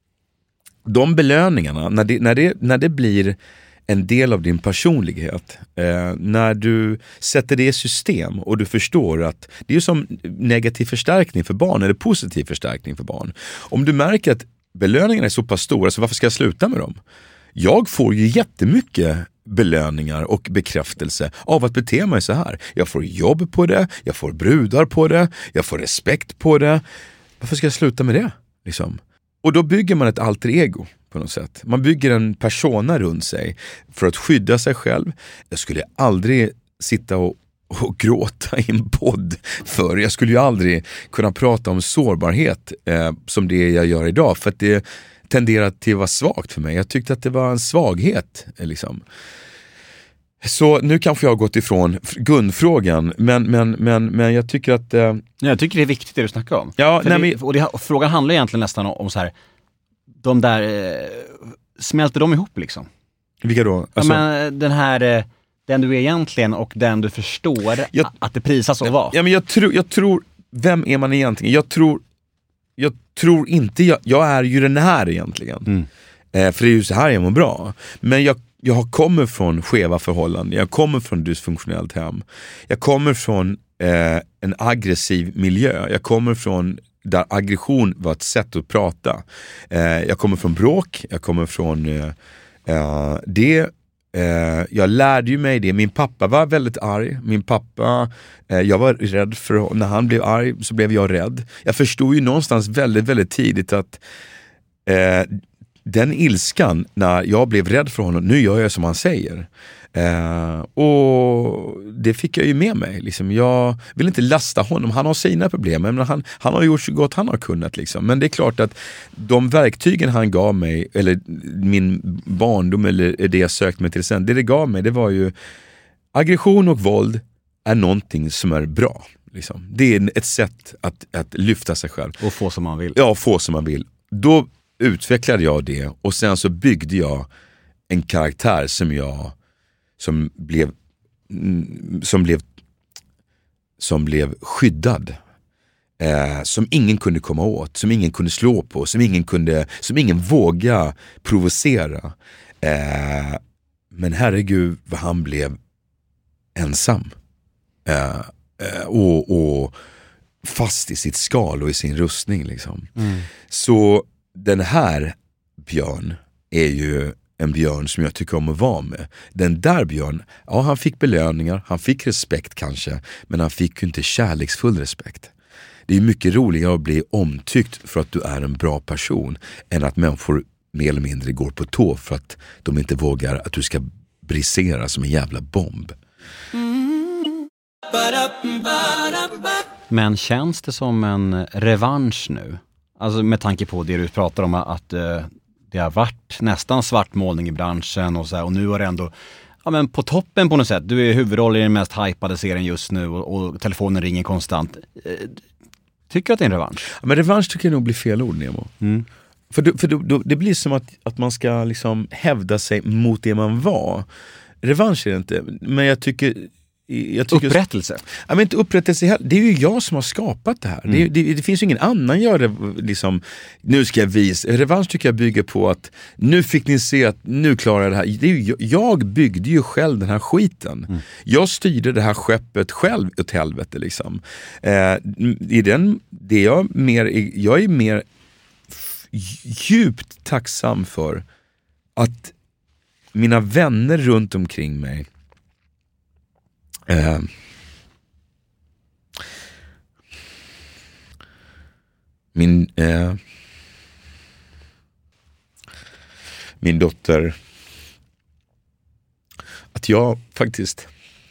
de belöningarna, när det, när, det, när det blir en del av din personlighet, eh, när du sätter det i system och du förstår att det är som negativ förstärkning för barn eller positiv förstärkning för barn. Om du märker att belöningarna är så pass stora, så varför ska jag sluta med dem? Jag får ju jättemycket belöningar och bekräftelse av att bete mig så här. Jag får jobb på det, jag får brudar på det, jag får respekt på det. Varför ska jag sluta med det? Liksom? Och då bygger man ett alter ego på något sätt. Man bygger en persona runt sig för att skydda sig själv. Jag skulle aldrig sitta och, och gråta i en podd, för jag skulle ju aldrig kunna prata om sårbarhet eh, som det jag gör idag, för att det tenderar till att vara svagt för mig. Jag tyckte att det var en svaghet liksom. Så nu kanske jag har gått ifrån grundfrågan, men, men, men, men jag tycker att eh... jag tycker det är viktigt det du snackar om. Ja, nej, det, men... och det, och frågan handlar egentligen nästan om, om så här, de där eh, smälter de ihop liksom? Vilka då? Alltså... Ja, men den här eh, den du är egentligen och den du förstår jag... att det prisas att vara. Ja, men jag tror, jag tror, vem är man egentligen? Jag tror Jag tror inte, jag, jag är ju den här egentligen. Mm. Eh, för det är ju så här jag mår bra. Men jag, jag kommer från skeva förhållanden. Jag kommer från dysfunktionellt hem. Jag kommer från eh, en aggressiv miljö. Jag kommer från där aggression var ett sätt att prata. Eh, jag kommer från bråk. Jag kommer från eh, eh, det. Eh, jag lärde ju mig det. Min pappa var väldigt arg. Min pappa, eh, jag var rädd för, när han blev arg så blev jag rädd. Jag förstod ju någonstans väldigt, väldigt tidigt att eh, den ilskan när jag blev rädd för honom, nu gör jag som han säger. Eh, och det fick jag ju med mig liksom. Jag vill inte lasta honom, han har sina problem, men han, han har gjort så gott han har kunnat liksom. Men det är klart att de verktygen han gav mig, eller min barndom eller det jag sökt mig till sen, det det gav mig, det var ju aggression och våld är någonting som är bra liksom. Det är ett sätt att, att lyfta sig själv och få som man vill. Ja, få som man vill. Då utvecklade jag det, och sen så byggde jag en karaktär som jag som blev som blev som blev skyddad, eh, som ingen kunde komma åt, som ingen kunde slå på, som ingen kunde som ingen våga provocera. Eh, men herregud vad han blev ensam eh, eh, och, och fast i sitt skal och i sin rustning liksom. Mm. Så den här Björn är ju en Björn som jag tycker om att vara med. Den där Björn, ja, han fick belöningar, han fick respekt kanske, men han fick ju inte kärleksfull respekt. Det är mycket roligare att bli omtyckt för att du är en bra person än att människor mer eller mindre går på tå för att de inte vågar att du ska brisera som en jävla bomb. Mm. Men känns det som en revansch nu? Alltså med tanke på det du pratar om att uh, det har varit nästan svartmålning i branschen och så här, och nu är det ändå ja, men på toppen på något sätt. Du är huvudroll i den mest hypade serien just nu och, och telefonen ringer konstant. Uh, tycker du att det är en revansch? Ja, men revansch tycker jag nog blir fel ord, Nemo. Mm. För, då, för då, då, det blir som att, att man ska liksom hävda sig mot det man var. Revansch är det inte, men jag tycker... Jag tycker upprättelse? Ja, men inte upprättelse. Det är ju jag som har skapat det här. Mm. Det, det, det finns ju ingen annan gör liksom, nu ska jag visa. Revansch tycker jag bygger på att nu fick ni se att nu klarar jag det här. Det är ju, jag byggde ju själv den här skiten. Mm. Jag styrde det här skeppet själv åt helvete liksom. Eh, i den, det jag, mer, jag är mer djupt tacksam för att mina vänner runt omkring mig Uh, min uh, min dotter, att jag faktiskt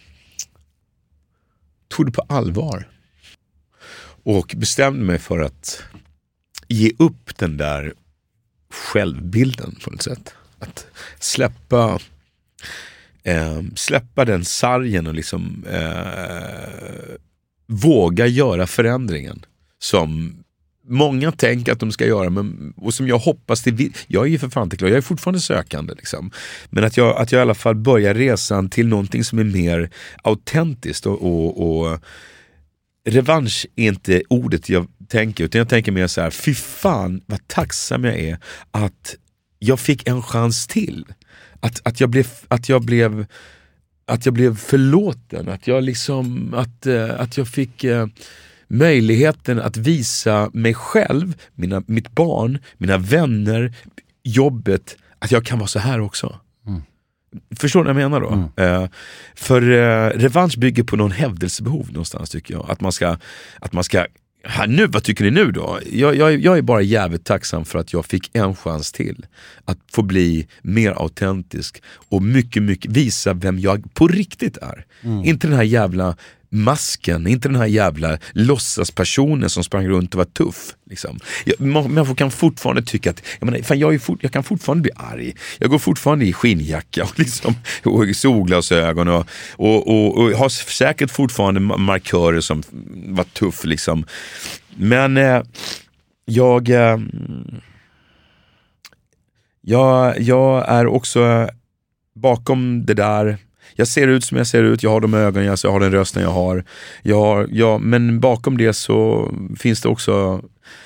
tog det på allvar och bestämde mig för att ge upp den där självbilden på något sätt, att släppa Eh, släppa den sargen och liksom eh, våga göra förändringen som många tänker att de ska göra, men, och som jag hoppas till, jag är ju för fan inte klar, jag är fortfarande sökande liksom. Men att jag, att jag i alla fall börjar resan till någonting som är mer autentiskt och, och, och revansch är inte ordet jag tänker, utan jag tänker mer så här: fy fan vad tacksam jag är att jag fick en chans till. Att, att, jag blev, att, jag blev, att jag blev förlåten, att jag, liksom, att, att jag fick eh, möjligheten att visa mig själv, mina, mitt barn, mina vänner, jobbet, att jag kan vara så här också. Mm. Förstår du vad jag menar då? Mm. Eh, för eh, revansch bygger på någon hävdelsebehov någonstans, tycker jag. Att man ska, att man ska här, nu, vad tycker ni nu då? Jag, jag, jag är bara jävligt tacksam för att jag fick en chans till att få bli mer autentisk och mycket, mycket visa vem jag på riktigt är. Mm. Inte den här jävla masken, inte den här jävla låtsaspersonen som sprang runt och var tuff. Liksom. Jag, man, man kan fortfarande tycka att jag, menar, fan, jag, är fort, jag kan fortfarande bli arg. Jag går fortfarande i skinnjacka och, liksom, och solglasögon och, och, och, och har säkert fortfarande markörer som var tuff. Liksom. Men eh, jag, eh, jag jag är också bakom det där. Jag ser ut som jag ser ut, jag har de ögon, jag har den rösten jag har. Jag har jag, men bakom det så finns det också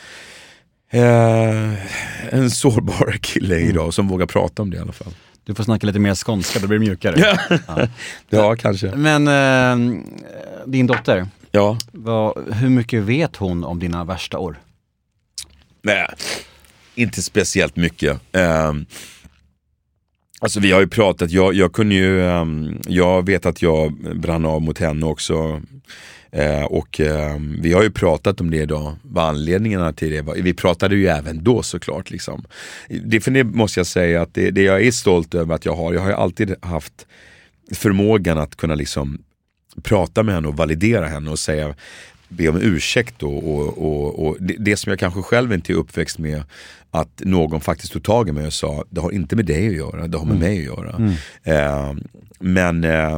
eh, en sårbar kille idag mm. som vågar prata om det i alla fall. Du får snacka lite mer skånska, det blir mjukare. ja. ja, kanske. Men eh, din dotter, ja. vad, hur mycket vet hon om dina värsta år? Nej, inte speciellt mycket. Eh, Alltså vi har ju pratat, jag, jag kunde ju, um, jag vet att jag brann av mot henne också uh, och uh, vi har ju pratat om det idag, vad anledningarna till det var. Vi pratade ju även då såklart liksom. Det, för det måste jag säga att det, det jag är stolt över att jag har, jag har ju alltid haft förmågan att kunna liksom prata med henne och validera henne och säga, be om ursäkt och, och, och, och det, det som jag kanske själv inte är uppväxt med, att någon faktiskt tog tag i mig och sa, det har inte med dig att göra, det har med mm. mig att göra. Mm. Eh, men eh,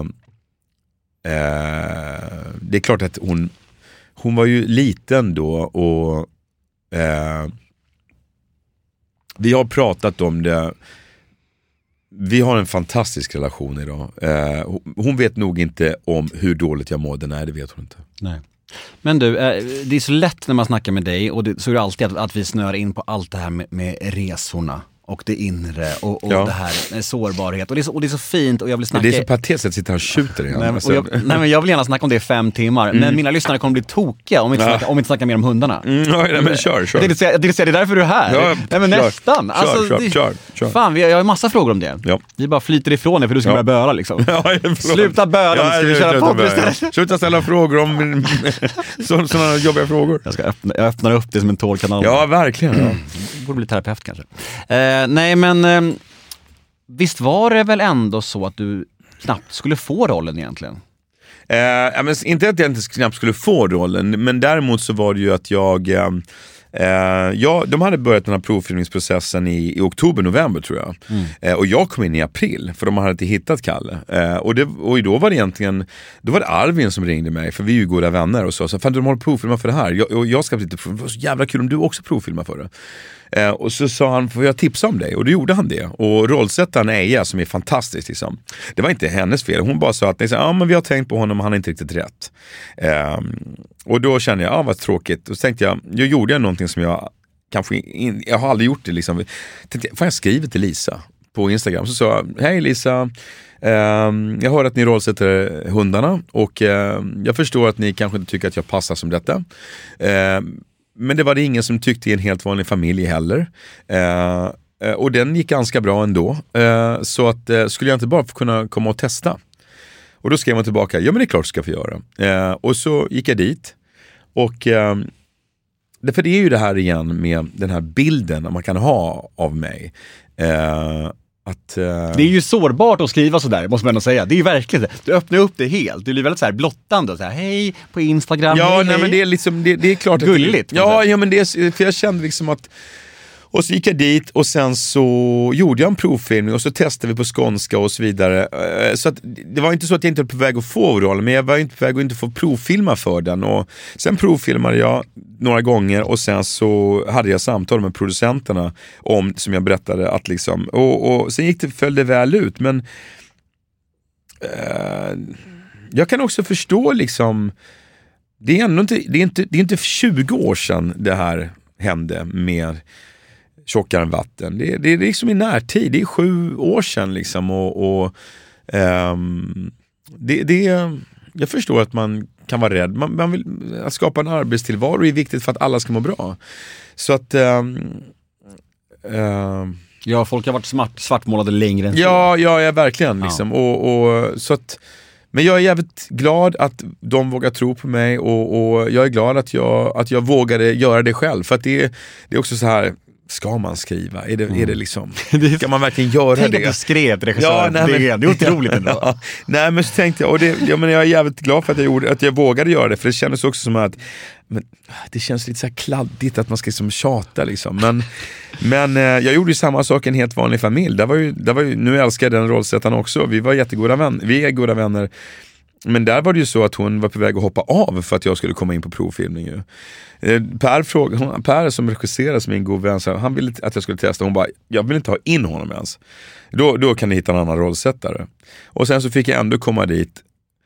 eh, det är klart att hon hon var ju liten då och eh, vi har pratat om det. Vi har en fantastisk relation idag. Eh, hon vet nog inte om hur dåligt jag mådde, nej det vet hon inte. Nej. Men du, det är så lätt när man snackar med dig och det, så är det alltid att, att vi snör in på allt det här med, med resorna och det inre och, och ja. det här med sårbarhet och det, är så, och det är så fint och jag vill snacka... Det är så patetiskt att sitta här och skjuter igen. Nej, och jag, nej men jag vill gärna snacka om det i fem timmar mm. men mina lyssnare kommer bli tokiga om vi inte, ja. snackar, om vi inte snackar mer om hundarna. Mm, ja, nej, men kör, kör. Det är, det, är, det är därför du är här. Ja, nej men kör, nästan. Kör, alltså, kör, det, kör, kör. Fan, vi, jag har en massa frågor om det. Ja. Vi bara flyter ifrån det för du ska ja. börja böla liksom. Ja, sluta böla, ja, ska vi köra podd istället? Sluta ställa frågor om sådana jobbiga frågor. Jag ska öppna, jag öppnar upp det som en tårkanal. Ja, verkligen. Ja. Borde bli terapeut kanske. Eh, nej men eh, visst var det väl ändå så att du knappt skulle få rollen egentligen? Eh, men inte att jag inte knappt skulle få rollen, men däremot så var det ju att jag... Eh, eh, ja, de hade börjat den här provfilmningsprocessen i, i oktober, november tror jag. Mm. Eh, och jag kom in i april, för de hade inte hittat Kalle. Eh, och, det, och då var det egentligen... Då var det Arvin som ringde mig, för vi är ju goda vänner och så. Så fan, de håller provfilma för det här. Jag, och jag ska inte provfilma. Det var så jävla kul om du också provfilmar för det. Eh, och så sa han, får jag tipsa om dig? Och då gjorde han det. Och rollsättaren Eija, som är fantastisk liksom. Det var inte hennes fel. Hon bara sa att ja, ah, men vi har tänkt på honom, han är inte riktigt rätt. Eh, och då kände jag, ja ah, vad tråkigt. Och så tänkte jag, jag gjorde någonting som jag kanske in, jag har aldrig gjort det liksom. Tänkte, fan jag skriver till Lisa på Instagram. Så sa jag, hej Lisa, eh, jag hör att ni rollsätter hundarna. Och eh, jag förstår att ni kanske inte tycker att jag passar som detta. Eh, Men det var det ingen som tyckte i en helt vanlig familj heller. Eh, och den gick ganska bra ändå. Eh, så att eh, skulle jag inte bara få kunna komma och testa. Och då skrev man tillbaka, ja men det är klart du ska få göra. Eh, och så gick jag dit. Och eh, för det är ju det här igen med den här bilden man kan ha av mig. Eh, Att, uh... Det är ju sårbart att skriva sådär, måste man ändå säga. Det är ju verkligen det. Du öppnar upp det helt. Du blir väldigt så här blottande. Så här, hej på Instagram. Ja, hej, nej, hej. men det är liksom, det, det är klart att gulligt. Det, ja, ja, men det är, för jag kände liksom att... Och så gick jag dit och sen så gjorde jag en provfilmning och så testade vi på skånska och så vidare. Så att det var inte så att jag inte var på väg att få rollen, men jag var inte på väg att inte få provfilma för den. Och sen provfilmade jag några gånger och sen så hade jag samtal med producenterna om, som jag berättade, att liksom... Och, och sen gick det, följde väl ut, men... Eh, jag kan också förstå liksom... Det är ändå inte, det är inte, det är inte tjugo år sedan det här hände med... Tjockare än vatten. Det, det är liksom i närtid. Det är sju år sedan liksom. Och, och um, det, det, jag förstår att man kan vara rädd. Man, man vill, att skapa en arbetstillvaro är viktigt för att alla ska må bra. Så att... Um, um, ja, folk har varit smart, svartmålade längre än så. Ja, ja, ja verkligen. Liksom. Ja. Och, och, så att, men jag är jävligt glad att de vågar tro på mig. Och, och jag är glad att jag, att jag vågade göra det själv. För att det, det är också så här... Ska man skriva? Är det, mm. är det liksom... Ska man verkligen göra Tänk det? Tänk att du skrev till regissören. Ja, nej, men, det är otroligt ändå. Ja, nej, men så tänkte jag... Och det, ja, men jag är jävligt glad för att jag, gjorde, att jag vågade göra det. För det kändes också som att... Men, det känns lite så här kladdigt att man ska liksom tjata liksom. Men, men eh, jag gjorde ju samma sak i en helt vanlig familj. Där var ju, där var ju, nu älskar jag den rollsättaren också. Vi var jättegoda vänner. Vi är goda vänner. Men där var det ju så att hon var på väg att hoppa av för att jag skulle komma in på provfilmning ju. Per, fråga, Per som regisserar som en god vän, så han ville att jag skulle testa. Hon bara, jag vill inte ha in honom ens. Då, då kan ni hitta en annan rollsättare. Och sen så fick jag ändå komma dit.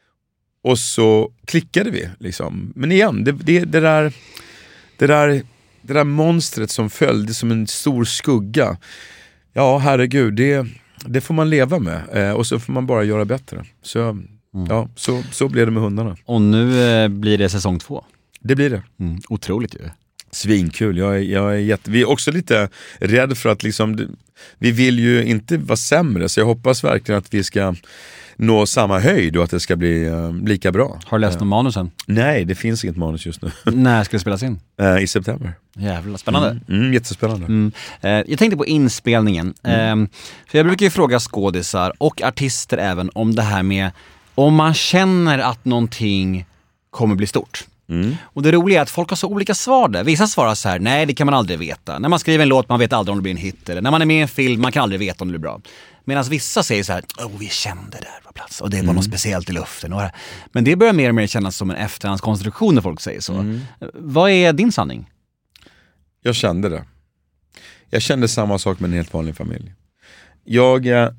Och så klickade vi liksom. Men igen, det, det, det där det där det där monstret som följde som en stor skugga. Ja, herregud, det, det får man leva med. Eh, och så får man bara göra bättre. Så mm. ja, så, så blev det med hundarna. Och nu eh, blir det säsong två. Det blir det. Mm, otroligt ju. Svinkul. Jag är, jag är jätte... Vi är också lite rädd för att liksom... Vi vill ju inte vara sämre, så jag hoppas verkligen att vi ska nå samma höjd och att det ska bli uh, lika bra. Har du läst om manusen? Nej, det finns inget manus just nu. När ska det spelas in? Uh, I september. Jävla spännande. Mm, mm, jättespännande. Mm. Uh, jag tänkte på inspelningen. Mm. Uh, för jag brukar ju fråga skådisar och artister även om det här med om man känner att någonting kommer bli stort. Mm. Och det roliga är att folk har så olika svar där. Vissa svarar så här: nej, det kan man aldrig veta. När man skriver en låt, man vet aldrig om det blir en hit. Eller när man är med i en film, man kan aldrig veta om det blir bra. Medan vissa säger så här: åh, vi kände det där på plats. Och det var mm. något speciellt i luften. Men det börjar mer och mer kännas som en efterhandskonstruktion när folk säger så. Mm. Vad är din sanning? Jag kände det. Jag kände samma sak med en helt vanlig familj. Jag... Eh,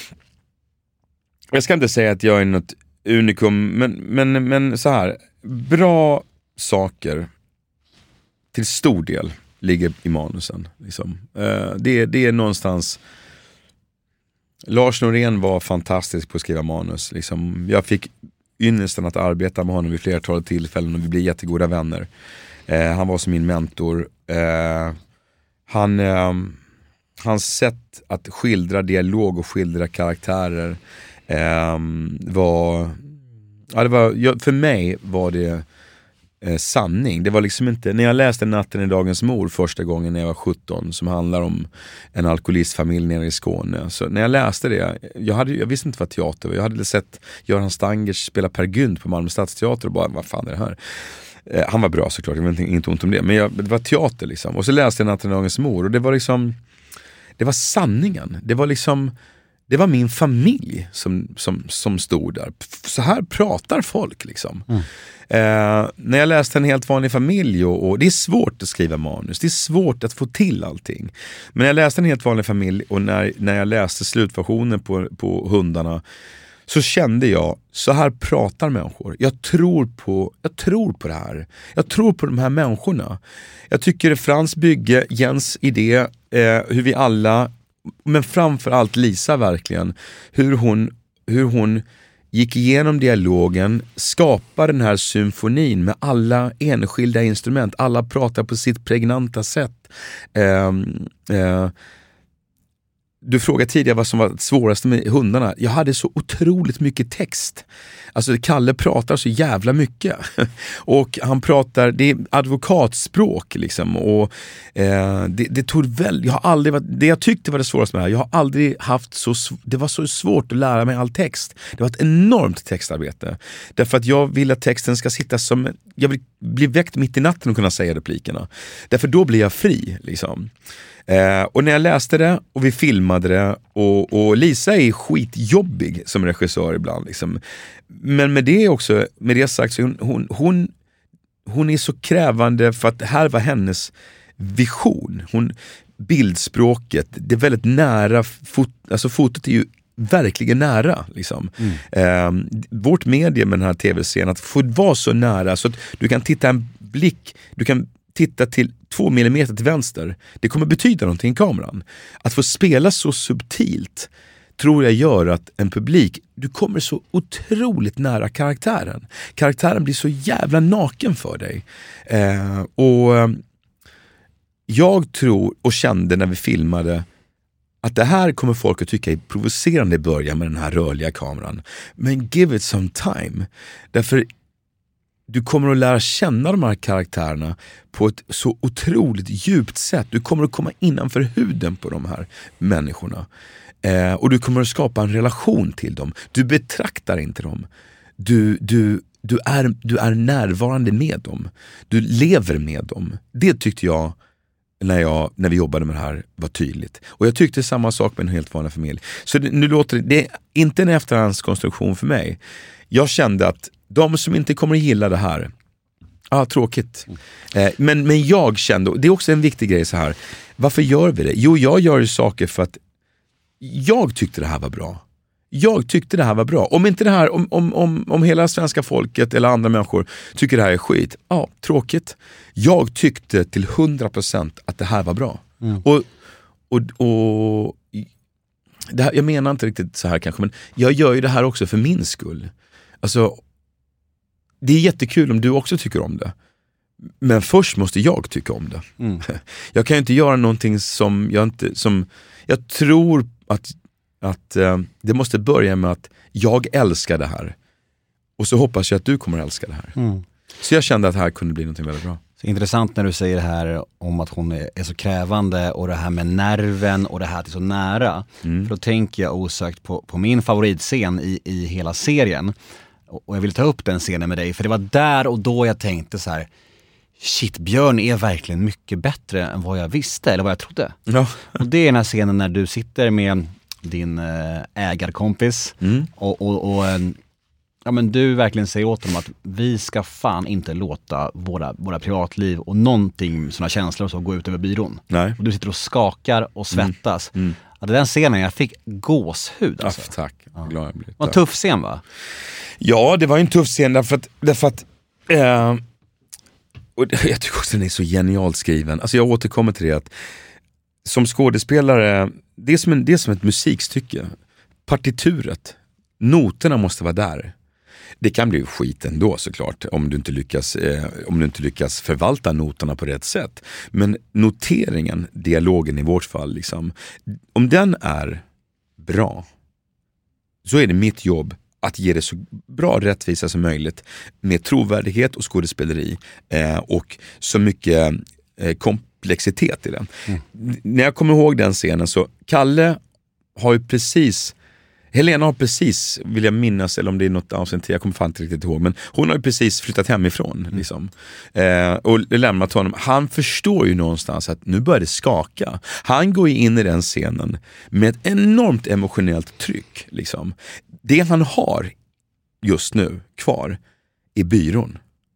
jag ska inte säga att jag är något unikum, men, men, men så här... Bra saker till stor del ligger i manusen. Liksom. Uh, det, det är någonstans... Lars Norén var fantastisk på att skriva manus. Liksom. Jag fick ynnesten att arbeta med honom vid flertalet tillfällen och vi blev jättegoda vänner. Uh, han var som min mentor. Uh, han, uh, hans sätt att skildra dialog och skildra karaktärer uh, var... Ja, det var, för mig var det eh, sanning. Det var liksom inte, när jag läste Natten i Dagens Mor första gången när jag var sjutton, som handlar om en alkoholistfamilj nere i Skåne. Så när jag läste det, jag, hade, jag visste inte vad teater var. Jag hade sett Göran Stangers spela Per Gynt på Malmö Stadsteater och bara, vad fan är det här? Eh, han var bra såklart, det var inte, inte ont om det. Men jag, det var teater liksom. Och så läste jag Natten i Dagens Mor och det var liksom, det var sanningen. Det var liksom, det var min familj som, som, som stod där. Så här pratar folk liksom. Mm. Eh, när jag läste En helt vanlig familj och, och det är svårt att skriva manus, det är svårt att få till allting. Men när jag läste En helt vanlig familj och när, när jag läste slutversionen på, på hundarna, så kände jag, så här pratar människor. Jag tror på, jag tror på det här. Jag tror på de här människorna. Jag tycker Frans bygge, Jens idé, eh, hur vi alla, men framförallt Lisa verkligen, hur hon, hur hon gick igenom dialogen, skapade den här symfonin med alla enskilda instrument. Alla pratar på sitt pregnanta sätt. Eh, eh, Du frågade tidigare vad som var svårast med hundarna. Jag hade så otroligt mycket text. Alltså Kalle pratar så jävla mycket. Och han pratar, det är advokatspråk liksom. Och eh, det, det tog väl, jag har aldrig varit, det jag tyckte var det svåraste med det här, jag har aldrig haft så, det var så svårt att lära mig all text. Det var ett enormt textarbete. Därför att jag vill att texten ska sitta som, jag vill bli väckt mitt i natten och kunna säga replikerna. Därför då blir jag fri liksom. Eh, och när jag läste det och vi filmade det och, och Lisa är skitjobbig som regissör ibland liksom. Men med det också, med det sagt, så hon, hon, hon, hon är så krävande för att det här var hennes vision. Hon, bildspråket, det är väldigt nära, fot, alltså fotot är ju verkligen nära liksom. Mm. Eh, vårt medium med den här tv-serien, att få vara så nära så att du kan titta en blick, du kan titta till två millimeter till vänster. Det kommer betyda någonting i kameran. Att få spela så subtilt tror jag gör att en publik, du kommer så otroligt nära karaktären. Karaktären blir så jävla naken för dig. Eh, och jag tror och kände när vi filmade att det här kommer folk att tycka är provocerande i början med den här rörliga kameran. Men give it some time. Därför du kommer att lära känna de här karaktärerna på ett så otroligt djupt sätt. Du kommer att komma innanför huden på de här människorna. Eh, och du kommer att skapa en relation till dem. Du betraktar inte dem. Du, du, du, är, du är närvarande med dem. Du lever med dem. Det tyckte jag när, jag, när vi jobbade med det här var tydligt. Och jag tyckte samma sak med En helt vanlig familj. Så det, nu låter det, det är inte en efterhandskonstruktion för mig. Jag kände att de som inte kommer att gilla det här, ah, tråkigt. Eh, men, men jag kände, och det är också en viktig grej så här, varför gör vi det? Jo, jag gör ju saker för att jag tyckte det här var bra. Jag tyckte det här var bra. Om inte det här, om, om, om, om hela svenska folket eller andra människor tycker det här är skit, ja, ah, tråkigt. Jag tyckte till hundra procent att det här var bra. Mm. Och, och, och det här, jag menar inte riktigt så här kanske, men jag gör ju det här också för min skull. Alltså, det är jättekul om du också tycker om det. Men först måste jag tycka om det. Mm. Jag kan ju inte göra någonting som jag inte, som jag tror att, att eh, det måste börja med att jag älskar det här. Och så hoppas jag att du kommer att älska det här. Mm. Så jag kände att det här kunde bli någonting väldigt bra. Så intressant när du säger det här om att hon är så krävande och det här med nerven och det här till så nära. Mm. För då tänker jag osökt på, på min favoritscen i, i hela serien. Och jag vill ta upp den scenen med dig, för det var där och då jag tänkte så här: shit, Björn är verkligen mycket bättre än vad jag visste, eller vad jag trodde. Ja. Och det är den här scenen när du sitter med din ägarkompis mm. och, och, och ja, men du verkligen säger åt dem att vi ska fan inte låta våra, våra privatliv och någonting, sådana känslor så, gå ut över byrån. Nej. Och du sitter och skakar och svettas. Mm. Mm. Att den scenen, jag fick gåshud. Alltså. Ja, tack. Ja. Glad jag blir. Det var en tuff scen, va? Ja, det var en tuff scen därför att, därför att eh, och jag tycker också den är så genialt skriven. Alltså jag återkommer till det att som skådespelare, det är som, en, det är som ett musikstycke. Partituret, noterna måste vara där. Det kan bli skit ändå såklart om du inte lyckas, eh, om du inte lyckas förvalta noterna på rätt sätt. Men noteringen, dialogen i vårt fall, liksom, om den är bra så är det mitt jobb att ge det så bra rättvisa som möjligt med trovärdighet och skådespeleri eh, och så mycket eh, komplexitet i den. Mm. När jag kommer ihåg den scenen så Kalle har ju precis Helena har precis, vill jag minnas, eller om det är något avsnitt till, jag kommer fan inte riktigt ihåg, men hon har ju precis flyttat hemifrån mm. liksom, eh, och lämnat honom. Han förstår ju någonstans att nu börjar det skaka. Han går ju in i den scenen med ett enormt emotionellt tryck. Liksom. Det han har just nu kvar är byrån.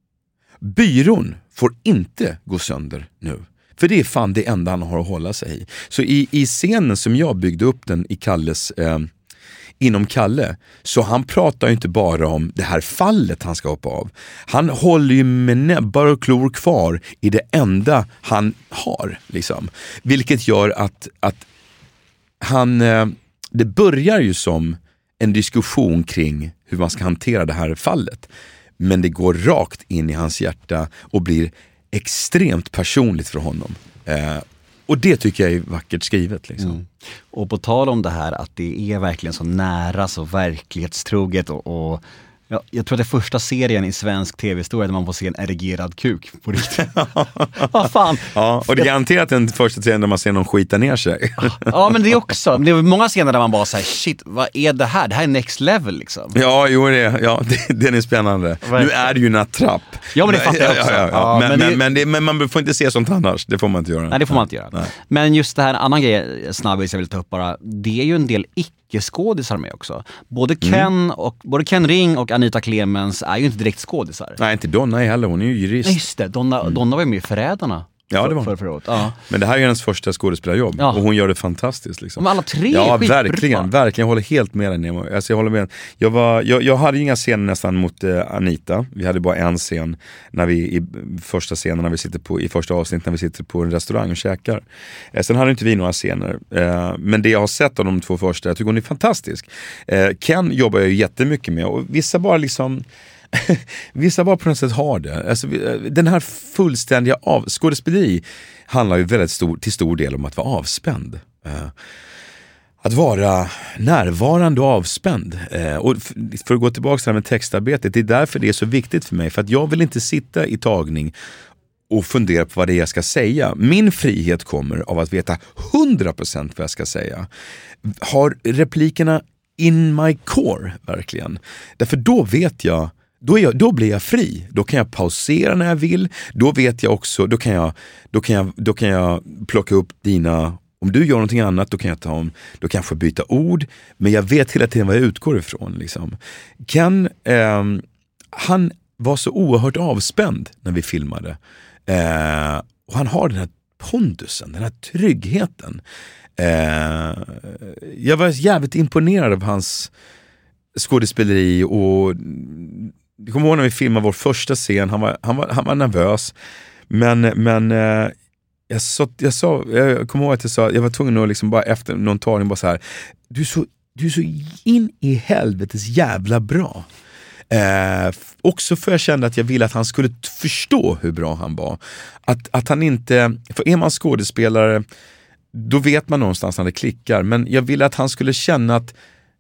Byrån får inte gå sönder nu. För det är fan det enda han har att hålla sig i. Så i, i scenen som jag byggde upp den i Kalles... Eh, inom Kalle, så han pratar ju inte bara om det här fallet han ska hoppa av. Han håller ju med näbbar och klor kvar i det enda han har. Liksom. Vilket gör att, att han... Eh, det börjar ju som en diskussion kring hur man ska hantera det här fallet. Men det går rakt in i hans hjärta och blir extremt personligt för honom. Eh, Och det tycker jag är vackert skrivet. Liksom. Mm. Och på tal om det här att det är verkligen så nära, så verklighetstroget och, och ja, jag tror att det är första serien i svensk tv-historia där man får se en erigerad kuk på riktigt. Vad fan? Ja, och det är garanterat den första scenen där man ser någon skita ner sig. Ja, men det är också, det är många scener där man bara säger shit, vad är det här? Det här är next level liksom. Ja, jo, det, ja, det, den är spännande. Verkligen. Nu är det ju en attrapp. Ja, men det fattar jag också. Ja, ja, ja. Ja, men, men, men, det, men, det, men man får inte se sånt annars, det får man inte göra. Nej, det får man inte göra. Nej. Men just det här, annan grej snabbis jag vill ta upp bara, det är ju en del icke-skådisar med också. Både Ken, mm. och, både Ken Ring och Anita Clemens är ju inte direkt skådisar. Nej, inte Donna heller, hon är ju jurist. Nej, just det, Donna, mm. Donna var ju med i Förrädarna. Ja, det var för, för, för ja. Men det här är hennes första skådespelarjobb, ja. Och hon gör det fantastiskt liksom. Men alla tre ja, skitbra. verkligen, verkligen, jag håller helt med dig Nemo. Alltså, jag håller med. Jag, var, jag, jag hade inga scener nästan mot eh, Anita. Vi hade bara en scen när vi i första scenen när vi sitter på i första avsnittet när vi sitter på en restaurang och käkar. Eh, sen hade inte vi några scener. Eh, men det jag har sett av de två första, jag tycker hon är fantastisk. Eh, Ken jobbar jag ju jättemycket med och vissa bara liksom vissa bara på något sätt har det. Alltså, den här fullständiga av... skådespeleri handlar ju väldigt stor, till stor del om att vara avspänd. Uh, att vara närvarande och avspänd. Uh, och f- för att gå tillbaka till det här med textarbetet, det är därför det är så viktigt för mig. För att jag vill inte sitta i tagning och fundera på vad det är jag ska säga. Min frihet kommer av att veta hundra procent vad jag ska säga. Har replikerna in my core, verkligen. Därför då vet jag Då, är jag, då blir jag fri. Då kan jag pausera när jag vill. Då vet jag också, då kan jag, då kan jag, då kan jag plocka upp dina, om du gör någonting annat, då kan jag ta om, då kan jag få byta ord. Men jag vet hela tiden vad jag utgår ifrån. Liksom. Ken, eh, han var så oerhört avspänd när vi filmade. Eh, och han har den här pondusen, den här tryggheten. Eh, jag var jävligt imponerad av hans skådespeleri och jag kommer ihåg när vi filmade vår första scen, han var, han var, han var nervös men, men eh, jag, sa, jag, sa, jag kommer ihåg att jag sa jag var tvungen att liksom bara efter någon tagning bara så här du är så, du är så in i helvetes jävla bra. Eh, också för jag kände att jag ville att han skulle t- förstå hur bra han var. Att, att han inte, för är man skådespelare då vet man någonstans när det klickar, men jag ville att han skulle känna att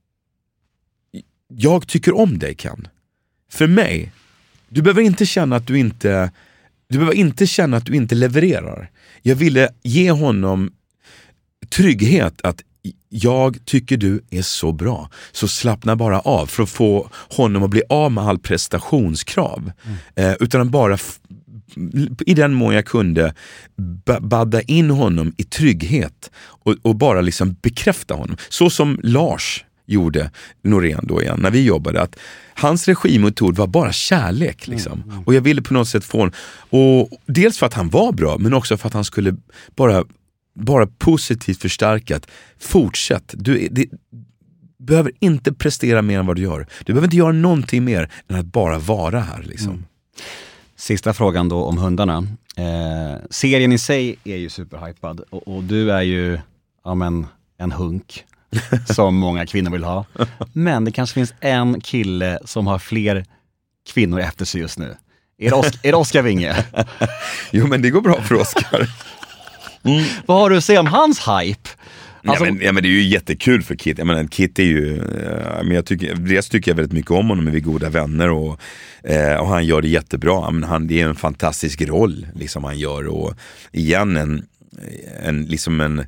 jag tycker om dig, Ken. För mig, du behöver inte känna att du inte du behöver inte känna att du inte levererar. Jag ville ge honom trygghet att jag tycker du är så bra. Så slappna bara av för att få honom att bli av med all prestationskrav. Mm. Eh, utan bara f- i den mån jag kunde b- badda in honom i trygghet och, och bara liksom bekräfta honom. Så som Lars gjorde Norén då igen när vi jobbade, att hans regimetod var bara kärlek liksom. Mm, mm. Och jag ville på något sätt få en, och dels för att han var bra men också för att han skulle bara bara positivt förstärkat. Fortsätt, du det, behöver inte prestera mer än vad du gör. Du behöver inte göra någonting mer än att bara vara här liksom. Mm. Sista frågan då om hundarna. Eh, serien i sig är ju superhypad och, och du är ju ja, men, en hunk som många kvinnor vill ha. Men det kanske finns en kille som har fler kvinnor efter sig just nu. Är det, Os- är det Oscar Winge? Jo, men det går bra för Oscar. Mm. Vad har du att säga om hans hype? Alltså, ja, men, ja men det är ju jättekul för Kit. Jag menar, Kit är ju, ja, men jag tycker, dels tycker jag väldigt mycket om honom, vi är goda vänner och, eh, och han gör det jättebra. Men han, det är en fantastisk roll liksom han gör, och igen en, en liksom en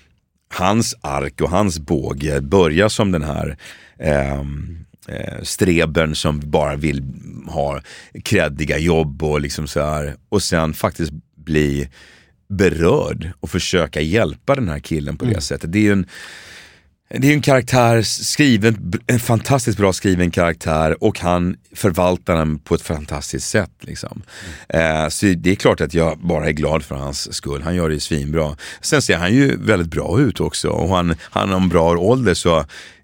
hans ark och hans båge börjar som den här eh, strebern som bara vill ha kreddiga jobb och liksom så här, och sen faktiskt bli berörd och försöka hjälpa den här killen på det mm. sättet. Det är ju en Det är ju en karaktär skriven, en fantastiskt bra skriven karaktär, och han förvaltar den på ett fantastiskt sätt liksom. Mm. Eh, så det är klart att jag bara är glad för hans skull. Han gör det ju svinbra. Sen ser han ju väldigt bra ut också, och han, han har en bra ålder, så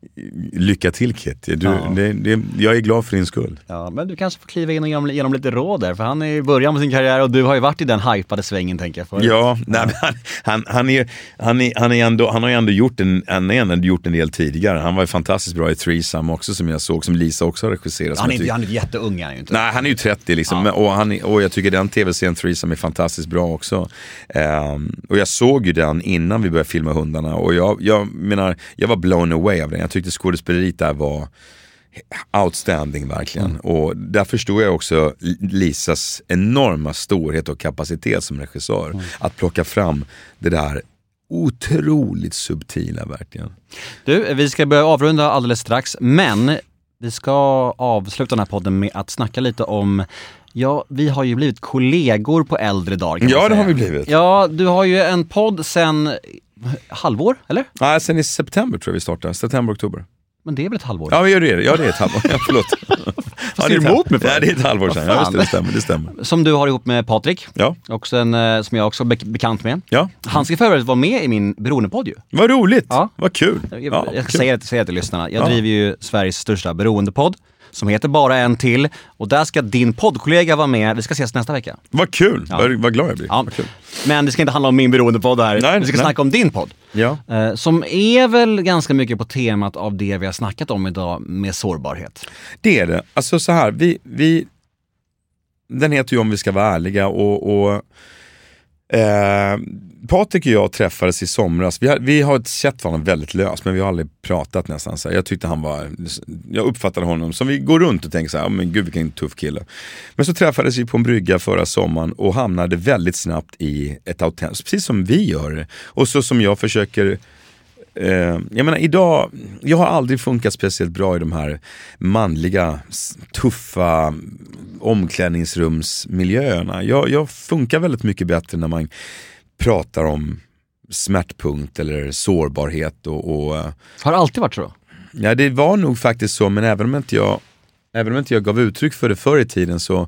lycka till Kit. Du, ja. det, det, jag är glad för din skull. Ja, men du kanske får kliva in och genom, genom lite råd där, för han är i början med sin karriär och du har ju varit i den hypade svängen, tänker jag. Förut. Ja, nej, men han, han, han, är, han, är, han, är ändå, han har ju ändå gjort en, han är ändå gjort en del tidigare. Han var ju fantastiskt bra i Threesome också, som jag såg, som Lisa också har regisserat. Han är inte, han är jätteung, han är ju inte. Nej, han är ju trettio liksom, ja. och, han, och jag tycker den tv-serien Threesome är fantastiskt bra också. Um, och jag såg ju den innan vi började filma hundarna, och jag, jag menar, jag var blown away av den. Jag tyckte skådespeleriet där var outstanding verkligen. Mm. Och där förstod jag också Lisas enorma storhet och kapacitet som regissör. Mm. Att plocka fram det där otroligt subtila verkligen. Du, vi ska börja avrunda alldeles strax, men vi ska avsluta den här podden med att snacka lite om, ja, vi har ju blivit kollegor på äldre dagar, kan man Ja, säga. det har vi blivit. Ja, du har ju en podd sen halvår, eller? Nej, sen i september tror jag vi startade. September, oktober. Men det är väl ett halvår? Ja, vi gör det. Ja, det är ett halvår. Ja, förlåt. Vad ser du emot mig för? Nej, det är ett halvår sedan. Ja, just det, det stämmer, det stämmer. Som du har ihop med Patrik. Ja. Också en, eh, som jag också är be- bekant med. Ja. Han ska för övrigt vara med i min beroendepodd ju. Vad roligt. Ja. Vad kul. Jag, ja, jag ska kul. säga det, säga det till lyssnarna. Jag Ja. driver ju Sveriges största beroendepodd, som heter Bara en till. Och där ska din poddkollega vara med. Vi ska ses nästa vecka. Vad kul. Ja. Vad, vad glad jag blir. Ja. Vad kul. Men det ska inte handla om min beroendepodd här. Nej, vi ska nej. snacka om din podd. Ja. Eh, som är väl ganska mycket på temat av det vi har snackat om idag med sårbarhet. Det är det. Alltså så här, vi, vi den heter ju Om vi ska vara ärliga, och, och eh, Patrik och jag träffades i somras. Vi har, vi har sett varandra väldigt löst, men vi har aldrig pratat nästan så här. Jag tyckte han var, jag uppfattade honom som, vi går runt och tänker så här, men gud vilken tuff kille. Men så träffades vi på en brygga förra sommaren och hamnade väldigt snabbt i ett autentiskt, precis som vi gör. Och så som jag försöker Uh, jag menar idag, jag har aldrig funkat speciellt bra i de här manliga, tuffa omklädningsrumsmiljöerna. Jag, jag funkar väldigt mycket bättre när man pratar om smärtpunkt eller sårbarhet och, och Har det alltid varit så? ja, det var nog faktiskt så, men även om inte jag även om inte jag gav uttryck för det förr i tiden, så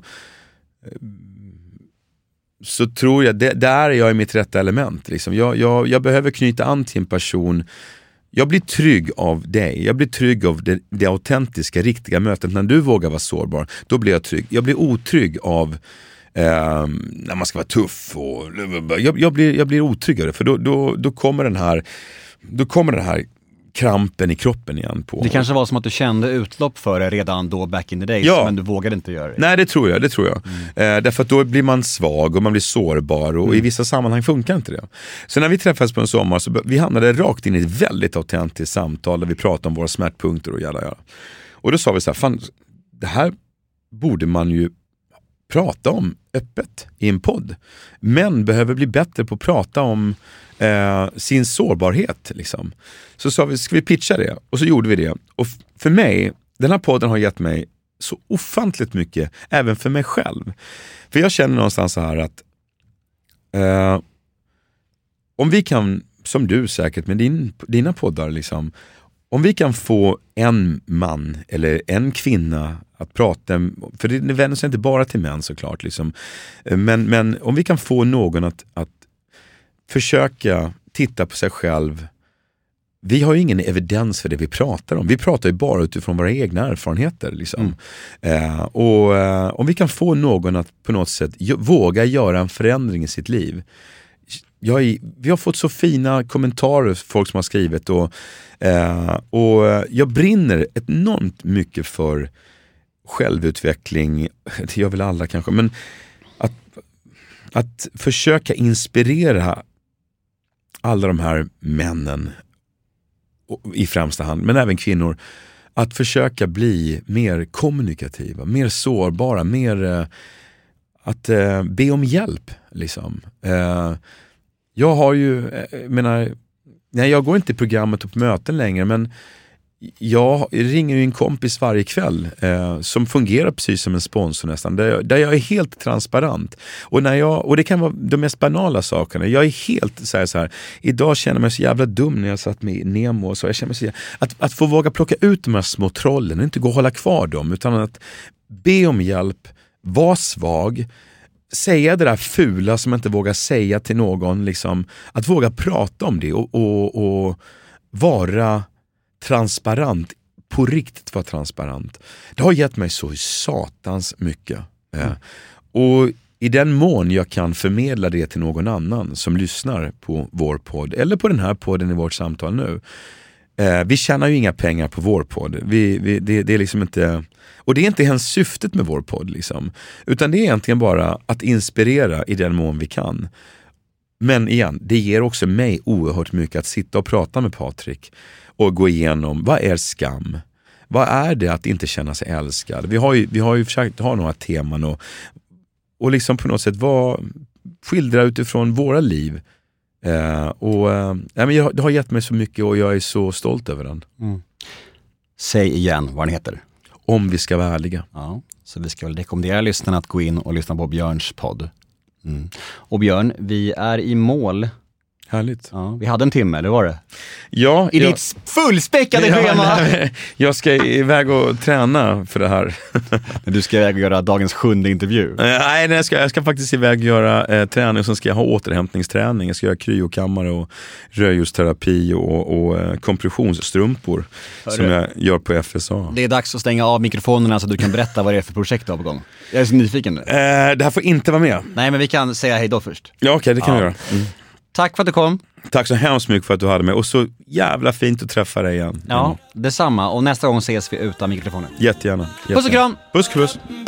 så tror jag, det, där är jag i mitt rätta element. Liksom. Jag, jag, jag behöver knyta an till en person. Jag blir trygg av dig. Jag blir trygg av det, det autentiska, riktiga mötet. När du vågar vara sårbar, då blir jag trygg. Jag blir otrygg av eh, när man ska vara tuff. Och, jag, jag, blir, jag blir otryggare, för då, då, då kommer den här då kommer den här krampen i kroppen igen på. Det kanske var som att du kände utlopp för det redan då back in the days, ja. men du vågade inte göra det. Nej, det tror jag, det tror jag. Mm. Eh, därför att då blir man svag och man blir sårbar, och mm. i vissa sammanhang funkar inte det. Så när vi träffades på en sommar, så vi hamnade rakt in i ett väldigt autentiskt samtal där vi pratade om våra smärtpunkter och jada, jada. Och då sa vi så här, fan, det här borde man ju prata om öppet i en podd. Män behöver bli bättre på att prata om eh, sin sårbarhet liksom. Så sa vi, ska vi pitcha det? Och så gjorde vi det. Och f- för mig, den här podden har gett mig så ofantligt mycket, även för mig själv. För jag känner någonstans så här att eh, om vi kan, som du säkert med din, dina poddar liksom, om vi kan få en man eller en kvinna att prata, för det vänder sig inte bara till män såklart liksom, men, men om vi kan få någon att, att försöka titta på sig själv. Vi har ju ingen evidens för det vi pratar om. Vi pratar ju bara utifrån våra egna erfarenheter liksom. Mm. Eh, och eh, om vi kan få någon att på något sätt j- våga göra en förändring i sitt liv. Jag är, vi har fått så fina kommentarer, folk som har skrivit, och, eh, och jag brinner enormt mycket för självutveckling. Det gör väl alla kanske, men att, att försöka inspirera alla de här männen i främsta hand, men även kvinnor, att försöka bli mer kommunikativa, mer sårbara, mer eh, att eh, be om hjälp liksom. Eh, jag har ju, eh, menar, nej, jag går inte i programmet och på möten längre, men jag ringer ju en kompis varje kväll eh, som fungerar precis som en sponsor nästan, där, där jag är helt transparent. Och, när jag, och det kan vara de mest banala sakerna. Jag är helt så här, så här idag känner jag mig så jävla dum när jag satt med Nemo och så. Jag känner mig så, att, att få våga plocka ut de här små trollen, inte gå och hålla kvar dem, utan att be om hjälp, vara svag, säga det där fula som jag inte vågar säga till någon, liksom, att våga prata om det och, och, och vara transparent, på riktigt vara transparent. Det har gett mig så satans mycket. Mm. Och i den mån jag kan förmedla det till någon annan som lyssnar på vår podd, eller på den här podden i vårt samtal nu. Eh, vi tjänar ju inga pengar på vår podd. Vi, vi, det, det är liksom inte... Och det är inte ens syftet med vår podd liksom. Utan det är egentligen bara att inspirera i den mån vi kan. Men igen, det ger också mig oerhört mycket att sitta och prata med Patrik och gå igenom, vad är skam? Vad är det att inte känna sig älskad? Vi har ju, vi har ju försökt ha några teman och, och liksom på något sätt var, skildra utifrån våra liv. Eh, och eh, men jag, det har gett mig så mycket och jag är så stolt över den. Mm. Säg igen vad den heter. Om vi ska vara ärliga. Ja, så vi ska väl rekommendera lyssnarna att gå in och lyssna på Björns podd. Mm. Och Björn, vi är i mål. Härligt. Ja, vi hade en timme, det var det. Ja, I jag, ditt fullspäckade ja, schema. nej, jag ska iväg och träna för det här. Du ska iväg och göra dagens sjunde intervju. Nej, nej jag, ska, jag ska faktiskt iväg och göra eh, träning, och sen ska jag ha återhämtningsträning. Jag ska göra kryokammare och rödljusterapi och, och eh, kompressionsstrumpor som jag gör på F S A. Det är dags att stänga av mikrofonerna så att du kan berätta vad det är för projekt du har på gång. Jag är så nyfiken nu. Eh, det här får inte vara med. Nej, men vi kan säga hej då först. Ja, okej, okay, det kan ja. vi göra. Mm. Tack för att du kom. Tack så hemskt mycket för att du hade mig. Och så jävla fint att träffa dig igen. Ja, detsamma. Och nästa gång ses vi utan mikrofoner. Jättegärna. Jättegärna. Puss och kram! Puss, puss.